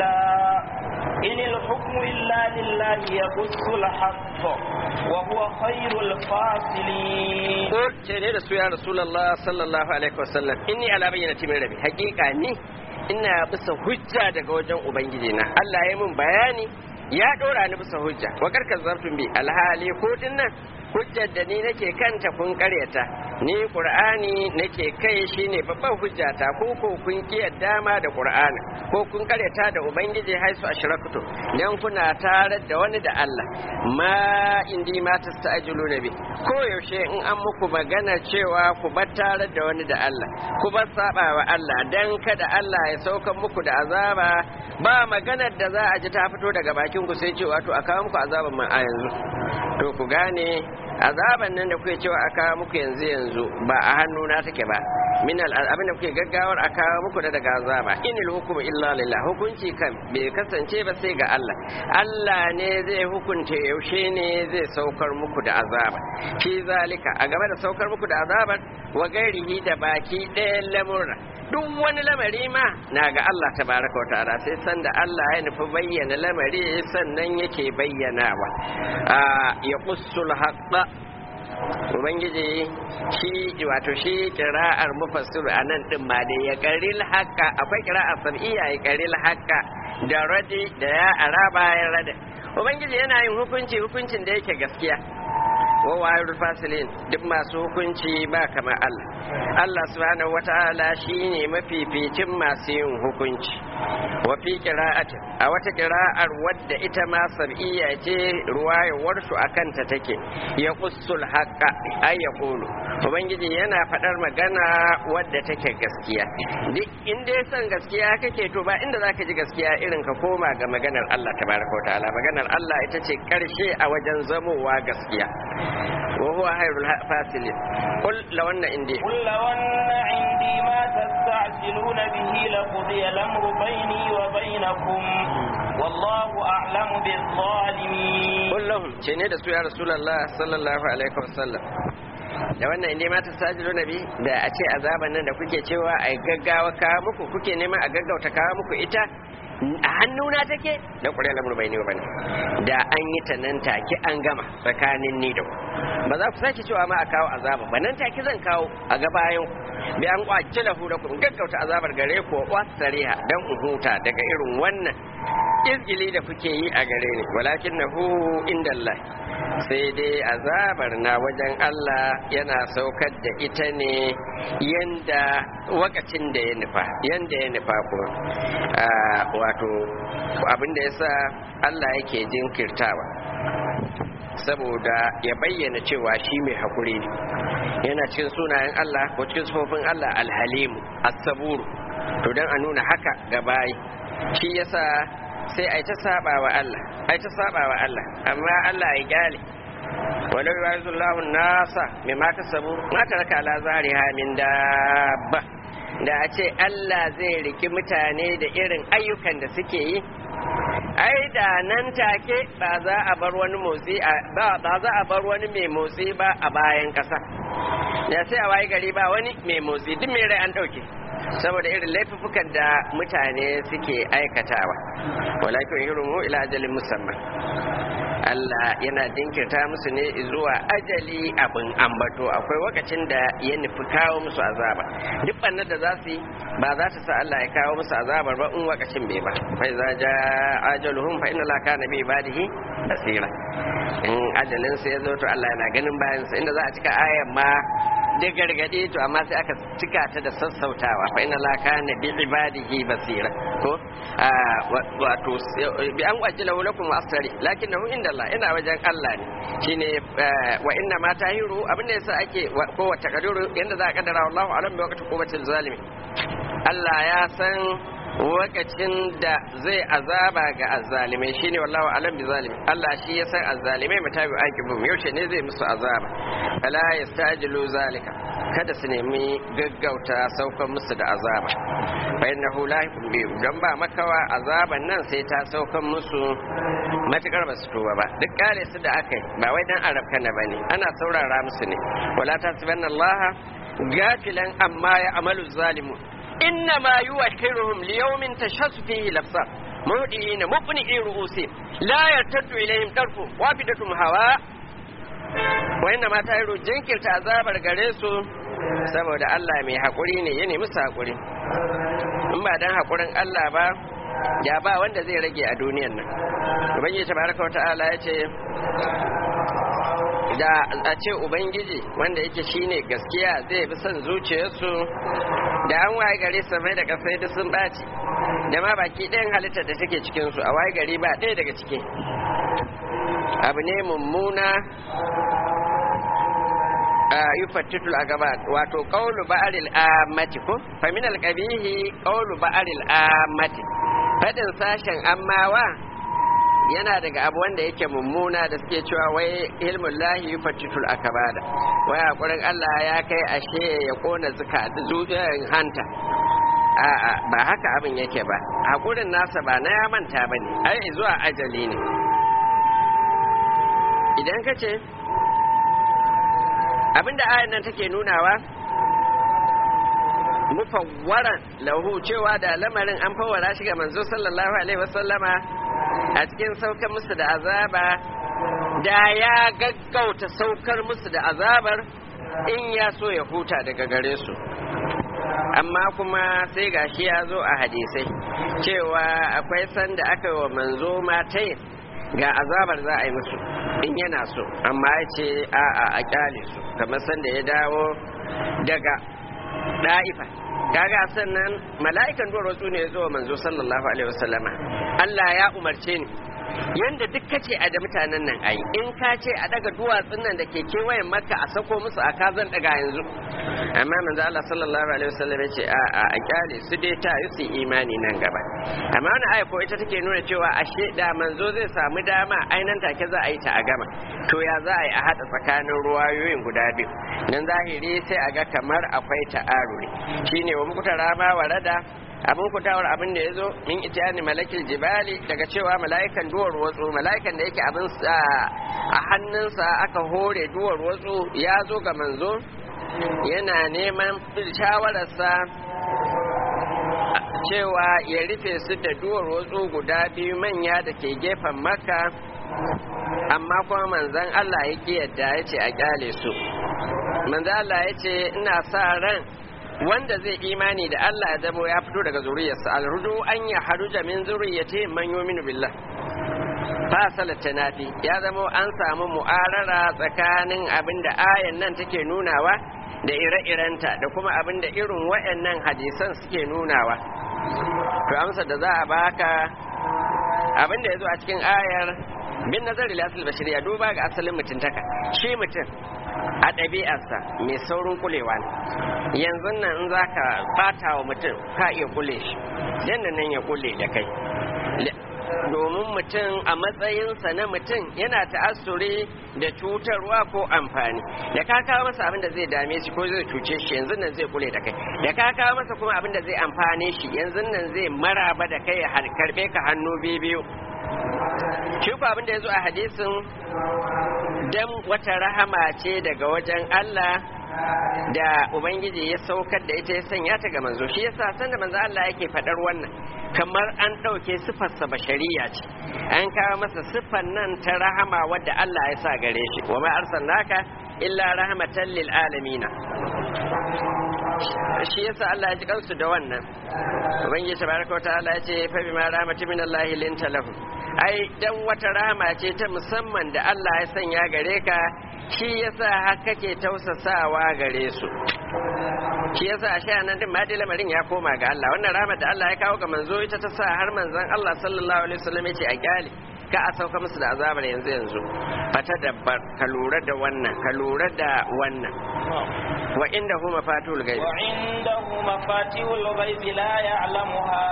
lillah yaqussul haqq wa huwa khairul fasilin ko ce ne da su ya rasulullah sallallahu alaihi wasallam inni ala bayyinatin min rabbi haqiqa ni ina bisa hujja daga wajen ubangiji na Allah ya mun bayani ya dora ni bisa hujja wa karkar zartun bi alhali ko dinnan hujjar da ni nake kanta kun karyata ni qur'ani nake kai shine babban hujjata ko kun kiyarda ma da qur'ani ko kun karyata da ubangiji haisu ashraktu dan kuna tare da wani da Allah ma indi ma tasta'jiluna bi ko yaushe in an muku magana cewa ku bar tare da wani da Allah ku bar saba wa Allah dan kada Allah ya sauka muku da azaba ba maganar da za a ji ta fito daga bakin ku sai cewa to a kawo muku azaban ma a yanzu to ku gane azaban nan da kuke cewa a kawo muku yanzu ba a hannuna take ba min abin da kuke gaggawar a kawo muku da daga azaba inil hukmu illa lillah hukunci kan bai kasance ba sai ga Allah Allah ne zai hukunta yaushe ne zai saukar muku da azaba shi zalika a gaba da saukar muku da azabar wa gairihi da baki ɗayan lamurra duk wani lamari ma na ga Allah tabaraka wa ta'ala sai sanda Allah ya nufi bayyana lamari sannan yake bayyanawa ya qussul haqqa ubangiji shi wato shi kira'ar mufassir a nan din ma dai ya qaril haqqa akwai kira'ar sab'iyya ya qaril haqqa da radi da ya araba ya rada ubangiji yana yin hukuncin da yake gaskiya wa wa'irul fasilin duk masu hukunci ba kamar Allah Allah subhanahu wata'ala shine mafificin masu yin hukunci wa fi qira'ati a wata qira'ar wadda ita ma sab'iyya ce ruwayar su akan ta take ya qussul haqqa ay yaqulu ubangiji yana fadar magana wadda take gaskiya duk inda ya san gaskiya kake to ba inda zaka ji gaskiya irin ka koma ga maganar Allah tabaraka wa ta'ala maganar Allah ita ce karshe a wajen zamowa gaskiya وهو خير الفاصلين قل لو أن عندي ما تستعجلون به لقضي الأمر بيني وبينكم والله أعلم بالظالمين قل لهم شيني دسو يا رسول الله صلى الله عليه وسلم da wannan inda mata sajilu nabi da a ce azaban nan da kuke cewa a gaggawa kawo muku kuke neman a gaggauta kawo muku ita a hannuna take da ƙuri'ar lamur bai ne ba ne da an yi ta nan take an gama tsakanin ni da ku ba za ku sake cewa ma a kawo azaba ba nan take zan kawo a gabayan bi an kwaci lahu da ku gaggauta azabar gare ku wasariha dan in huta daga irin wannan izgili da kuke yi a gare ni walakin nahu indallah sai dai azabar na wajen Allah yana saukar da ita ne yanda wakacin da ya nufa kuma wato abin da yasa Allah yake jinkirtawa saboda ya bayyana cewa shi mai haƙuri ne yana cikin sunayen Allah ko cikin sufofin Allah alhalimu as-saburu to dan a nuna haka ga bayi shi yasa sai ai ta saba wa Allah amma Allah ya gyale walau yu'azillahu an-nasa mimma kasabu ma taraka ala zahriha min dabba da a ce Allah zai riki mutane da irin ayyukan da suke yi ai da nan take ba za a bar wani motsi ba za a bar wani mai motsi ba a bayan kasa ya sai a wayi gari ba wani mai motsi duk mai rai an dauke saboda irin laifukan da mutane suke aikatawa walakin yurumu ila ajalin musamman Allah yana jinkirta musu ne zuwa ajali abin ambato akwai wakacin da ya nufi kawo musu azaba duk bannan da za su yi ba za ta sa Allah ya kawo musu azabar ba in wakacin bai ba fa iza ja ajaluhum fa inna la kana bi ibadihi basira in ajalin sai ya zo to Allah yana ganin bayan sa inda za a cika ayan ma da gargade to amma sai aka cika ta da sassautawa fa inna la kana bi ibadihi basira ko wato bi an wajila lakum asari lakinnahu inda Allah ina wajen Allah ne shine wa inna ma tahiru abinda yasa ake ko wata kaduru yanda za a kaddara wallahu alam bi waqti qubatil zalimi Allah ya san wakacin da zai azaba ga azzalimai shine wallahu alam bi zalimi Allah shi ya san azzalimai matabi akibum yaushe ne zai musu azaba fala yastajilu zalika kada su nemi gaggauta saukan musu da azaba fa innahu la yakun dan ba makawa azaban nan sai ta saukan musu matukar ba su tuba ba duk kare su da aka yi ba wai dan arabka na bane ana saurara musu ne wala tasbanna Allah gafilan amma ya amalu zalimun إنما يوكلهم ليوم تشخص فيه الأبصار مهدئين مقنعي رؤوسهم لا يرتد إليهم طرفهم وافدتهم هواء وإنما تهيروا جنكر تعذاب الغريسو saboda Allah mai haƙuri ne ya nemi su haƙuri in ba dan haƙurin Allah ba ya ba wanda zai rage a duniyan nan ubangiji tabaraka wa ta'ala ya ce da a ce ubangiji wanda yake shine gaskiya zai bi son zuciyarsu da an waye gari samai da kasai da sun ɓaci da ma baki ɗayan halittar da take cikinsu a waye gari ba ɗaya daga ciki abu ne mummuna yufattitul agabat wato qawlu ba'ril ammati ko fa min al-qabihi qawlu ba'ril ammati fadin sashen ammawa yana daga abu wanda yake mummuna da suke cewa wai ilmun lahi yufattitul akabada wai hakurin Allah ya kai ashe ya kona zuciyar hanta a'a ba haka abin yake ba hakurin nasa ba na ya manta bane ai zuwa ajali ne idan ka ce abinda ayan nan take nunawa mufawwaran lahu cewa da lamarin an fawara shi ga manzo sallallahu alaihi wasallama a cikin saukar musu da azaba da ya gaggauta saukar musu da azabar in ya so ya huta daga gare su amma kuma sai gashi ya zo a hadisai cewa akwai sanda aka yi wa manzo matai ga azabar za a yi musu in yana so amma ya ce a kyale su kamar sanda ya dawo daga da'ifa kaga sannan mala'ikan duwatsu ne ya zo manzo sallallahu alaihi wasallama Allah ya umarce ni yanda duk kace a da mutanen nan ayi in ka ce a daga duwatsun nan da ke kewayen makka a sako musu a kazan daga yanzu amma manzo Allah sallallahu alaihi wasallam ya ce a kyale su dai ta yi su imani nan gaba amma wannan aya ko ita take nuna cewa ashe da manzo zai samu dama ainan take za a yi ta a gama to ya za a yi a hada tsakanin ruwayoyin guda biyu nan zahiri sai a ga kamar akwai ta'aruri shine wa muku tarama warada abin kutawar abin da ya zo min itiyani malakil jibali daga cewa mala'ikan duwar watsu mala'ikan da yake abin a hannunsa aka hore duwar watsu ya zo ga manzo yana neman shawararsa cewa ya rufe su da duwar wasu guda biyu manya da ke gefen Makka, amma kuma manzon Allah ya ki yadda ya ce a kyale su. Manzon Allah ya ce ina sa ran wanda zai imani da Allah ya zamo ya fito daga zuriyarsa, alrudu an ya haruja min zuriyati man yu'minu billah. Fasalat tanafi ya zamo an samu mu'arara tsakanin abinda ayan nan take nunawa da ire-irenta da kuma abinda irin waɗannan hadisan suke nunawa. To amsa da za a baka abinda ya zo a cikin ayar bin nazari lasil bashiriya, duba ga asalin mutuntaka. Shi mutum a ɗabi'arsa mai saurin kulewa ne. Yanzu nan in za ka ɓata wa mutum ka iya kule shi, yadda nan ya kule da kai. Domin mutum a matsayinsa na mutum yana ta'assuri da cutarwa ko amfani. Da ka kawo masa abin da zai dame shi ko zai cuce shi, yanzu nan zai kule da kai. Da ka kawo masa kuma abin da zai amfane shi, yanzu nan zai maraba da kai ya karɓe ka hannu biyu. Shi ko abin da ya zo a hadisin dan wata rahama ce daga wajen Allah da Ubangiji ya saukar da ita ya sanya ta ga manzo. Shi yasa sanda manzo Allah yake faɗar wannan kamar an ɗauke sifarsa bashariya ce, an kawo masa sifar nan ta rahama wadda Allah ya sa gare shi. Wa ma arsalnaka illa rahmatan lil alamin. Shi yasa Allah ya ji kansu da wannan. Ubangiji tabaraka wa ta'ala ya ce fa bima rahmatin min Allah linta lahu. Ai dan wata rahama ce ta musamman da Allah ya sanya gare ka, shi yasa har kake tausasawa gare su. Shi yasa a sha nan din ma dai lamarin ya koma ga Allah. Wannan rahama da Allah ya kawo ga manzo ita ta sa har manzon Allah sallallahu alaihi wasallam ya ce a kyale ka a sauka musu da azabar yanzu. Fata dabbar ka lura da wannan, ka lura da wannan. Wa indahu mafatihul ghaib, wa indahu mafatihul ghaib la ya'lamuha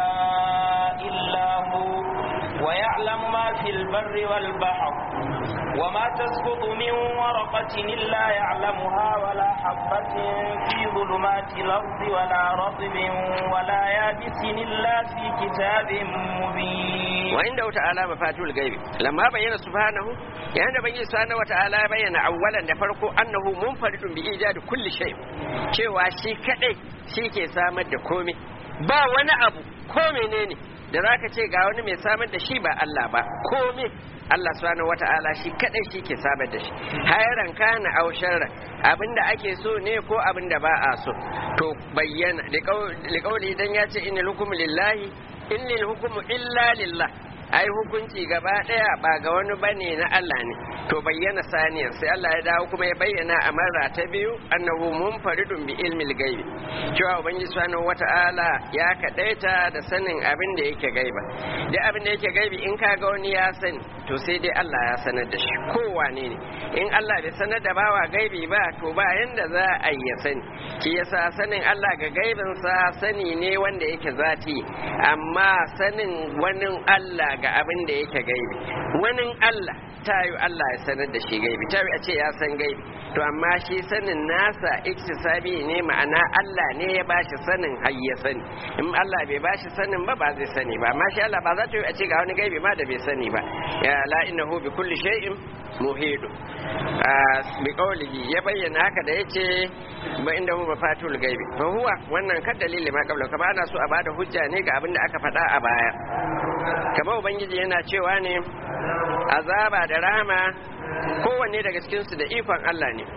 illa hu wa ya'lamu ma fil barri wal bahr wa ma tasqutu min waraqatin illa ya'lamuha wa la habatin fi dhulumatil ardi wa la ratbin wa la yabisin illa fi kitabin mubin. Wa indahu ta'ala mafatihul ghaib, lamma bayyana subhanahu, yayin da bayyana subhanahu wa ta'ala bayyana awwalan da farko annahu munfaridun bi ijadi kulli shay, cewa shi kadai shi ke samar da komai, ba wani abu ko menene da zaka ce ga wani mai samar da shi ba Allah ba. Komai Allah subhanahu wata'ala shi kadai shi ke samar da shi, hayran kana aw sharran, abinda ake so ne ko abinda ba a so. To bayyana liqauli dan ya ce innal hukmu lillahi innal hukmu illa lillah, ai hukunci gaba daya ba ga wani bane na Allah ne. To bayyana saniyar sai Allah ya dawo kuma ya bayyana a marra ta biyu annahu munfaridun bi ilmil gaibi, cewa ubangiji subhanahu wata'ala ya kadaita da sanin abin da yake gaiba. Duk abin da yake gaibi in kaga wani ya sani to sai dai Allah ya sanar da shi, kowane ne. In Allah bai sanar da bawa gaibi ba to ba yanda za a yi sani. Shi yasa sanin Allah ga gaibinsa sani ne wanda yake zati, amma sanin wani Allah ga abin da yake gaibi, wani Allah tayu Allah ya sanar da shi gaibi, tayu a ce ya san gaibi, to amma shi sanin nasa iktisabi ne, ma'ana Allah ne ya bashi sanin har ya sani. In Allah bai bashi sanin ba ba zai sani ba, amma shi Allah ba za ta yi a ce ga wani gaibi ma da bai sani ba. Ya la innahu bi kulli shay'in muhidu. Bi qawlihi ya bayyana haka da yace ba indahu mafatul gaibi, fa huwa wannan kad dalili ma qabla, kama ana so a bada hujja ne ga abin da aka faɗa a baya. Kamar ubangiji yana cewa ne azaba da rahama kowanne daga cikinsu da ikon Allah ne,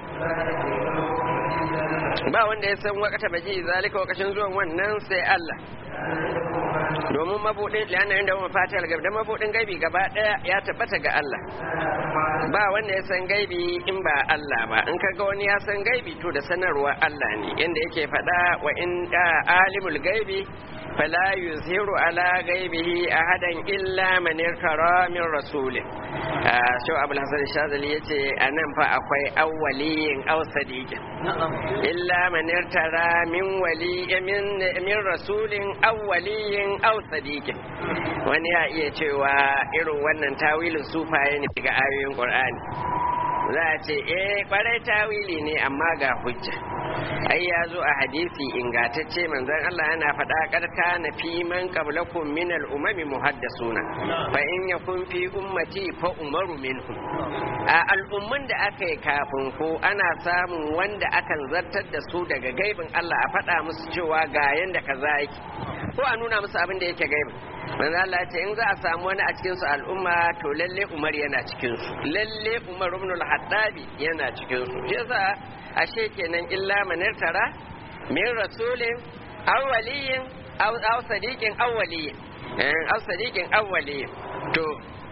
ba wanda ya san wakata baji zalika wakashin zuwan wannan sai Allah. Domin mabudin lana inda mu fatihal gaibi, dan mabudin gaibi gaba daya ya tabbata ga Allah, ba wanda ya san gaibi in ba Allah ba. In kaga wani ya san gaibi to da sanarwa Allah ne, yanda yake faɗa wa in alimul gaibi fala yuzhiru ala gaibihi ahadan illa man irtara min rasulin. Shau Abul Hasan Shazali yace anan fa akwai awwaliyin aw sadiqin, illa man irtara min wali min rasulin awwaliyin aw sadiqin. Wani ya iya cewa irin wannan tawilin sufaye ne daga ayoyin Qur'ani. Za a ce kwarai tawili ne amma ga hujja. Ai ya zo a hadisi ingantacce manzon Allah yana faɗa karka na fi man qablakum min al-umami muhaddasuna fa in yakun fi ummati fa umaru minhum. A al'umman da aka yi kafin ko ana samun wanda akan zartar da su daga gaibin Allah a faɗa musu cewa ga yanda kaza yake, ko a nuna musu abin da yake gaibi manzo Allah ya ce in za a samu wani a cikin su al'umma to lalle Umar yana cikin su lalle Umar ibn al-Hattab yana cikin su shi yasa ashe kenan illa manirtara min rasulin aw waliyin aw sadiqin aw waliyin aw sadiqin aw waliyin to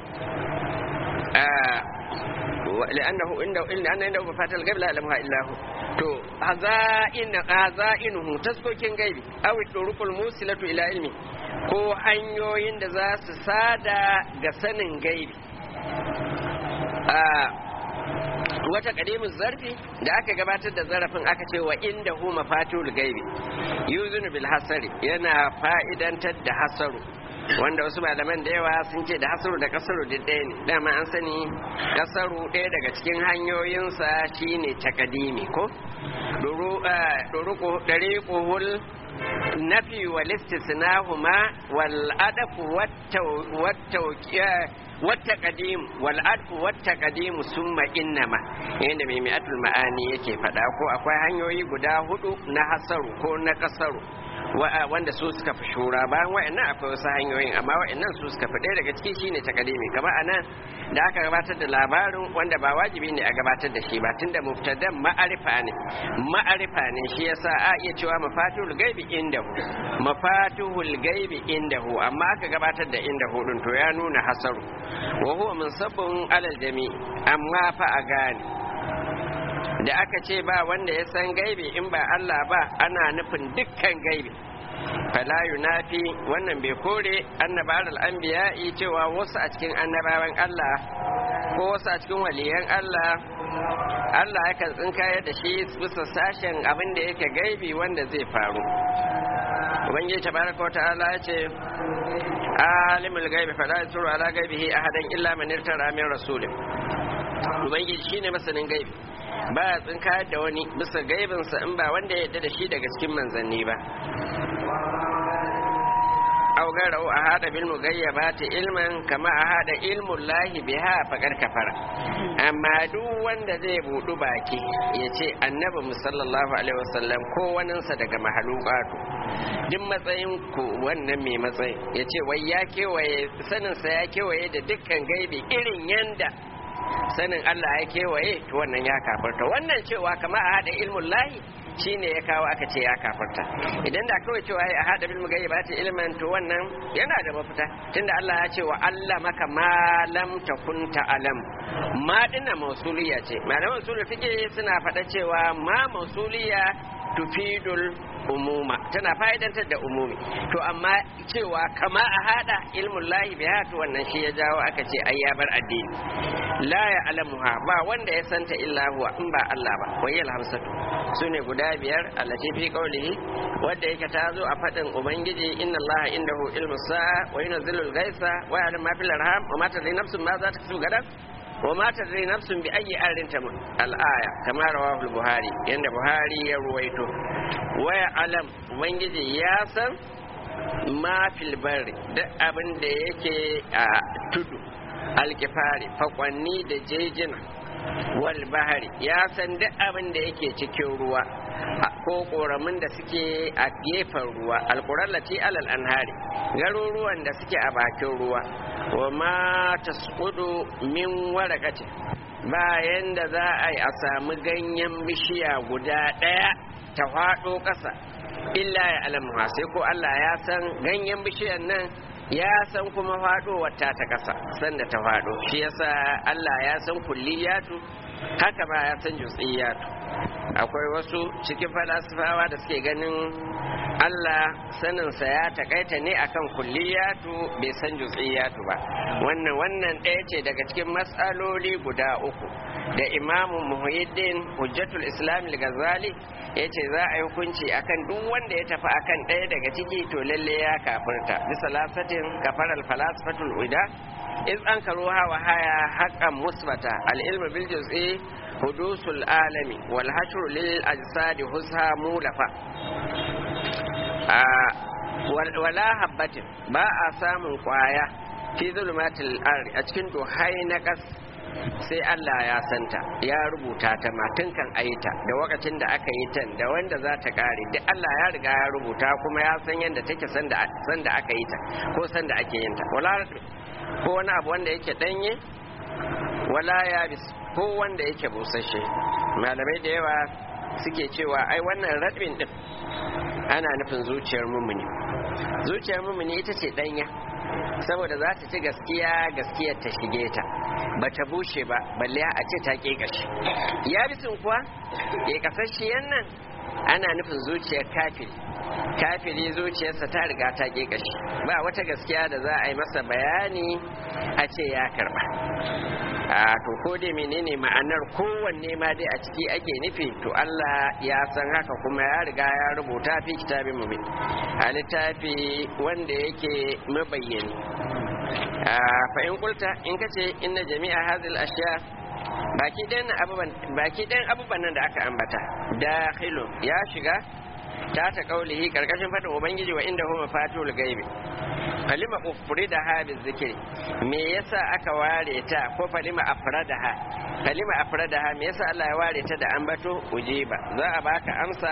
لأنه عنده مفاتيح الغيب لا يعلمها إلا هو تو هزائنه تسكوكين غيبي أو الطرق الموصلة إلى علمه ko hanyoyin da za su sada ga sanin gaibi wata kadimin zarfi da aka gabatar da zarafin aka ce wa inda hu mafatul gaibi yuzunu bil hasari yana fa'idantar da hasaru wanda wasu malaman da yawa sun ce da hasaru da kasaru duk ɗaya ne dama an sani kasaru ɗaya daga cikin hanyoyinsa shine takadimi ko dariquhul nafi wal istisnahuma wal adafu والتقديم والعطف والتقديم ثم انما inda mai mi'atul ma'ani yake fada ko akwai hanyoyi guda hudu na hasaru ko na kasaru wanda su suka fi shura bayan wa'annan akwai wasu hanyoyin amma wa'annan su suka fi ɗaya daga ciki shine takadimi kamar anan da aka gabatar da labarin wanda ba wajibi ne a gabatar da shi ba tunda mubtadan ma'arifa ne shi yasa a iya cewa mafatihul gaibi indahu mafatihul gaibi indahu amma aka gabatar da indahu din to ya nuna hasaru wa huwa munsabun alal jami amma fa a gane da aka ce ba wanda ya san gaibi in ba Allah ba ana nufin dukkan gaibi fala yunafi wannan bai kore annabawan anbiya'i cewa wasu a cikin annabawan Allah ko wasu a cikin waliyan Allah Allah yakan tsinkayar da shi bisa sashen abin da yake gaibi wanda zai faru ubangiji tabaraka wa ta'ala ya ce alimul gaibi fala yusuru ala gaibihi ahadan illa man irtara min rasulin ubangiji shine masanin gaibi ba ya tsinkayar da wani bisa gaibinsa in ba wanda ya yarda da shi daga cikin manzanni ba aw garau ahada bil mughayyabati ilman kama ahada ilmul lahi biha faqad kafara amma duk wanda zai budu baki yace annabi sallallahu alaihi wasallam ko waninsa daga mahalukatu duk matsayin ku wannan mai matsayi yace wai ya kewaye sanin sa ya kewaye da dukkan gaibi irin yanda sanin Allah ya kewaye to wannan ya kafarta wannan cewa kama ahada ilmul lahi shine ya kawo aka ce ya kafarta idan da kawai cewa ya hada bil mughayyibati ilman to wannan yana da mafita tunda Allah ya ce wa allamaka ma lam takun ta'lam ma dinna mausuliya ce malaman usulul fiqh suna faɗa cewa ma mausuliya tufidul umuma tana fa'idantar da umumi to amma cewa kama a hada ilmun lahi biha to wannan shi ya jawo aka ce ai ya bar addini la ya alamuha ba wanda ya santa illa huwa in ba Allah ba wayal hamsatu sune guda biyar allati fi qawlihi wanda yake ta zo a fadin ubangiji inna Allah indahu ilmu sa'a wa yunzilul ghaisa wa ya'lamu ma fil arham wa ma tadri nafsun ma za ta kasu gadan وما تدري نفس بأي أرض تموت الآية كما رواه البخاري عند البخاري يرويته ويعلم وينجي ياسن ما في البر ده أبن ده يكي تدو الكفاري فقواني ده جيجنا والبحر ياسن ده أبن ده يكي تكيروا ko koramin da suke a gefen ruwa alqurallati alal anhari garuruwan da suke a bakin ruwa wa ma tasqudu min warakati bayan da za a yi a samu ganyen bishiya guda ɗaya ta faɗo ƙasa illa ya alamuha sai ko Allah ya san ganyen bishiyar nan ya san kuma faɗowar ta ƙasa sanda ta faɗo shi yasa Allah ya san kulliyatu haka ba ya san juz'iyatu akwai wasu cikin falasifawa da suke ganin Allah saninsa ya takaita ne akan kulliyatu bai san juz'iyatu ba wannan ɗaya ce daga cikin matsaloli guda uku da imamu muhyiddin hujjatul islam al-ghazali yace za a yi hukunci akan duk wanda ya tafi akan ɗaya daga ciki to lalle ya kafirta bisa lasatin kafar al-falasifatul uda iz ankaruha wa haya haqqan musbata al-ilmu bil juz'i hudusul alami wal hashru lil ajsadi husha mulafa wala habbatin ba a samun kwaya fi zulmatil ardi a cikin duhai na kas sai Allah ya santa ya rubuta ta ma tun kan ayita da lokacin da aka yi ta da wanda za ta kare duk Allah ya riga ya rubuta kuma ya san yadda take sanda aka yi ta ko sanda ake yin ta wala ko wani abu wanda yake danye wala yabis ko wanda yake busasshe malamai da yawa suke cewa ai wannan radbin din ana nufin zuciyar mumuni ita ce danya saboda za ta ci gaskiyar ta shige ta ba ta bushe ba balle a ce ta ƙeƙashe ya bisin kuwa ƙeƙasashiyan nan ana nufin zuciyar kafiri zuciyarsa ta riga ta ƙeƙashe ba wata gaskiya da za a yi masa bayani a ce ya karba to ko dai menene ma'anar kowanne ma dai a ciki ake nufi to Allah ya san haka kuma ya riga ya rubuta fi kitabin mubin a littafi wanda yake mabayyani fa in kulta in kace inna jami'a hadhil ashya baki ɗayan abubuwan nan da aka ambata dakhilu ya shiga ta kaulihi karkashin fadin ubangiji wa inda huma fatul gaibi falima ufridaha bizikri me yasa aka ware ta ko falima afradaha me yasa Allah ya ware ta da ambato ujiba za a baka amsa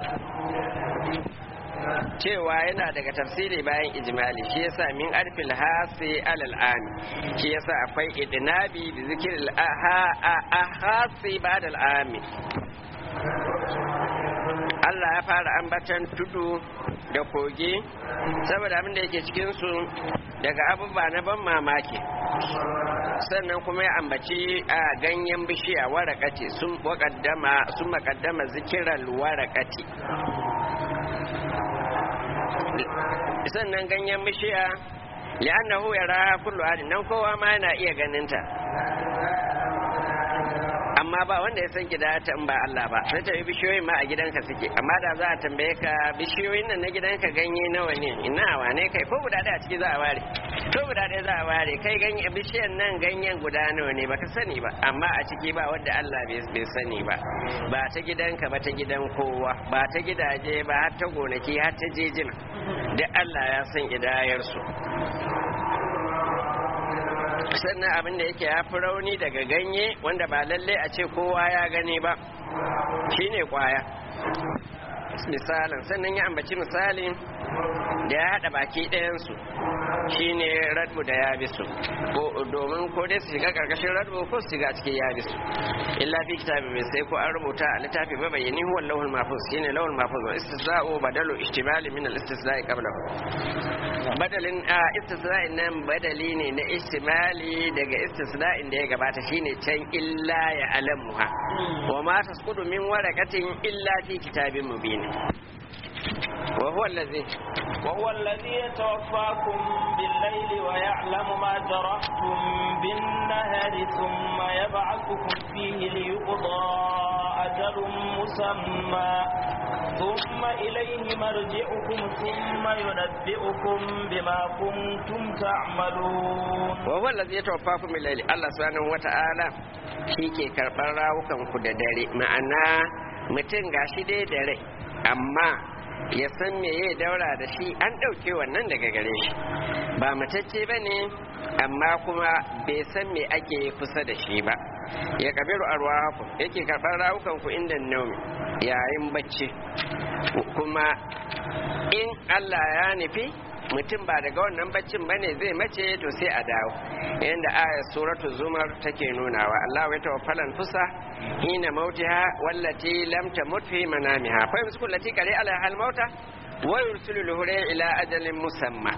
cewa yana daga tafsiri bayan ijmali shi yasa min arfil hasi alal am shi yasa akwai idnabi bi zikril ahasi ba'da al am Allah ya fara ambatan tudu da kogi saboda abin da yake cikin su daga abubuwa na ban mamaki sannan kuma ya ambaci a ganyen bishiya warakati sun makaddama zikiral warakati sannan ganyen bishiya li'annahu yara kullu adin nan kowa ma yana iya ganinta amma ba wanda ya san gida ta in ba Allah ba sai ta yi bishiyoyin ma a gidanka suke amma da za a tambaye ka bishiyoyin nan na gidanka ganye nawa ne ina wane kai ko guda ɗaya a ciki za a ware ko guda ɗaya za a ware kai ganye bishiyan nan ganyen guda nawa ne baka sani ba amma a ciki ba wanda Allah bai sani ba ba ta gidanka ba ta gidan kowa ba ta gidaje ba har ta gonaki har ta jejina duk Allah ya san idayar su sannan abin da yake ya fi rauni daga ganye wanda ba lalle a ce kowa ya gani ba shine kwaya misalin sannan ya ambaci misalin da ya haɗa baki ɗayansu shine radbu da yabisu ko domin ko dai su shiga karkashin radbu ko su shiga cikin yabisu illa fi kitabi mai sai ko an rubuta a littafi ba bayyani huwa lawhul mahfuz shine lawhul mahfuz wa istisna'u badalu ihtimali min al-istisna'i qablahu badalin istisna'in nan badali ne na ihtimali daga istisna'in da ya gabata shine can illa ya alamuha wa ma tasqudu min waraqatin illa fi kitabin mubin وهو الذي يتوفاكم بالليل ويعلم ما جرحتم بالنهار ثم يبعثكم فيه ليقضى أجل مسمى ثم إليه مرجعكم ثم ينبئكم بما كنتم تعملون وهو الذي يتوفاكم بالليل الله سبحانه وتعالى شيكي كربان راوكم كده داري معنا mutum gashi dai da rai amma ya san me ya daura da shi an ɗauke wannan daga gare shi ba matacce ba ne amma kuma bai san me ake kusa da shi ba ya kabiru arwahakum yake karɓar rawukanku inda naumi yayin bacci kuma in Allah ya nufi mutum ba daga wannan baccin bane zai mace to sai a dawo yanda ayat suratu zumar take nunawa Allah ya tawaffala anfusa hina mautiha wallati lam tamut fi manamiha fa yumsiku allati qali ala hal mauta wa yursilu lahu ila ajalin musamma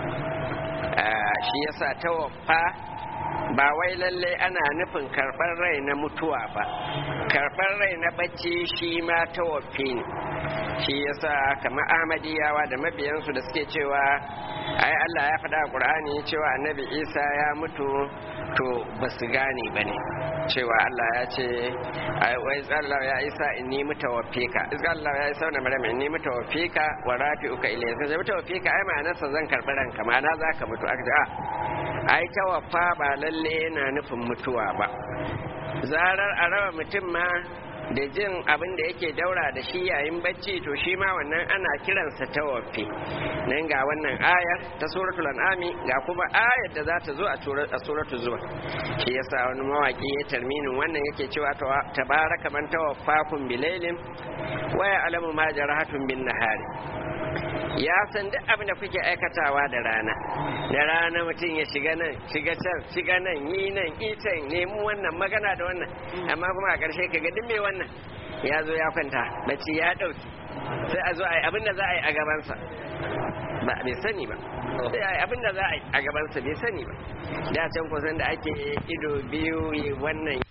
shi yasa tawaffa ba wai lalle ana nufin karɓar rai na mutuwa ba karɓar rai na bacci shi ma tawaffi ne shi yasa kamar ahmadiyawa da mabiyansu da suke cewa ai Allah ya faɗa a Qur'ani cewa annabi Isa ya mutu to ba su gane ba ne cewa Allah ya ce wai Allah ya Isa inni mutawaffika Allah ya Isa na Maryam inni mutawaffika wa rafi'uka ilayya sai mutawaffika ai ma'anarsa zan karɓi ranka ma'ana zaka mutu aka ai tawaffa ba lalle yana nufin mutuwa ba zarar a raba mutum ma da jin abin da yake daura da shi yayin bacci to shi ma wannan ana kiransa tawaffi. Nan ga wannan ayar ta suratul an'ami ga kuma ayar da za ta zo a suratul zuwa. Shi yasa wani mawaki ya tarminin wannan yake cewa tabaraka man tawaffakum bilailin wa ya'lamu ma jarahatun bin nahari. Ya san duk abin da kuke aikatawa da rana mutum ya shiga nan shiga can shiga nan yi nan itan nemi wannan magana da wannan, amma kuma a ƙarshe ka ga duk mai wannan ya zo ya kwanta bacci ya ɗauki, sai a zo a yi abin da za a yi a gabansa ba bai sani ba, sai a yi abin da za a yi a gabansa bai sani ba. Da can kusan da ake ido biyu wannan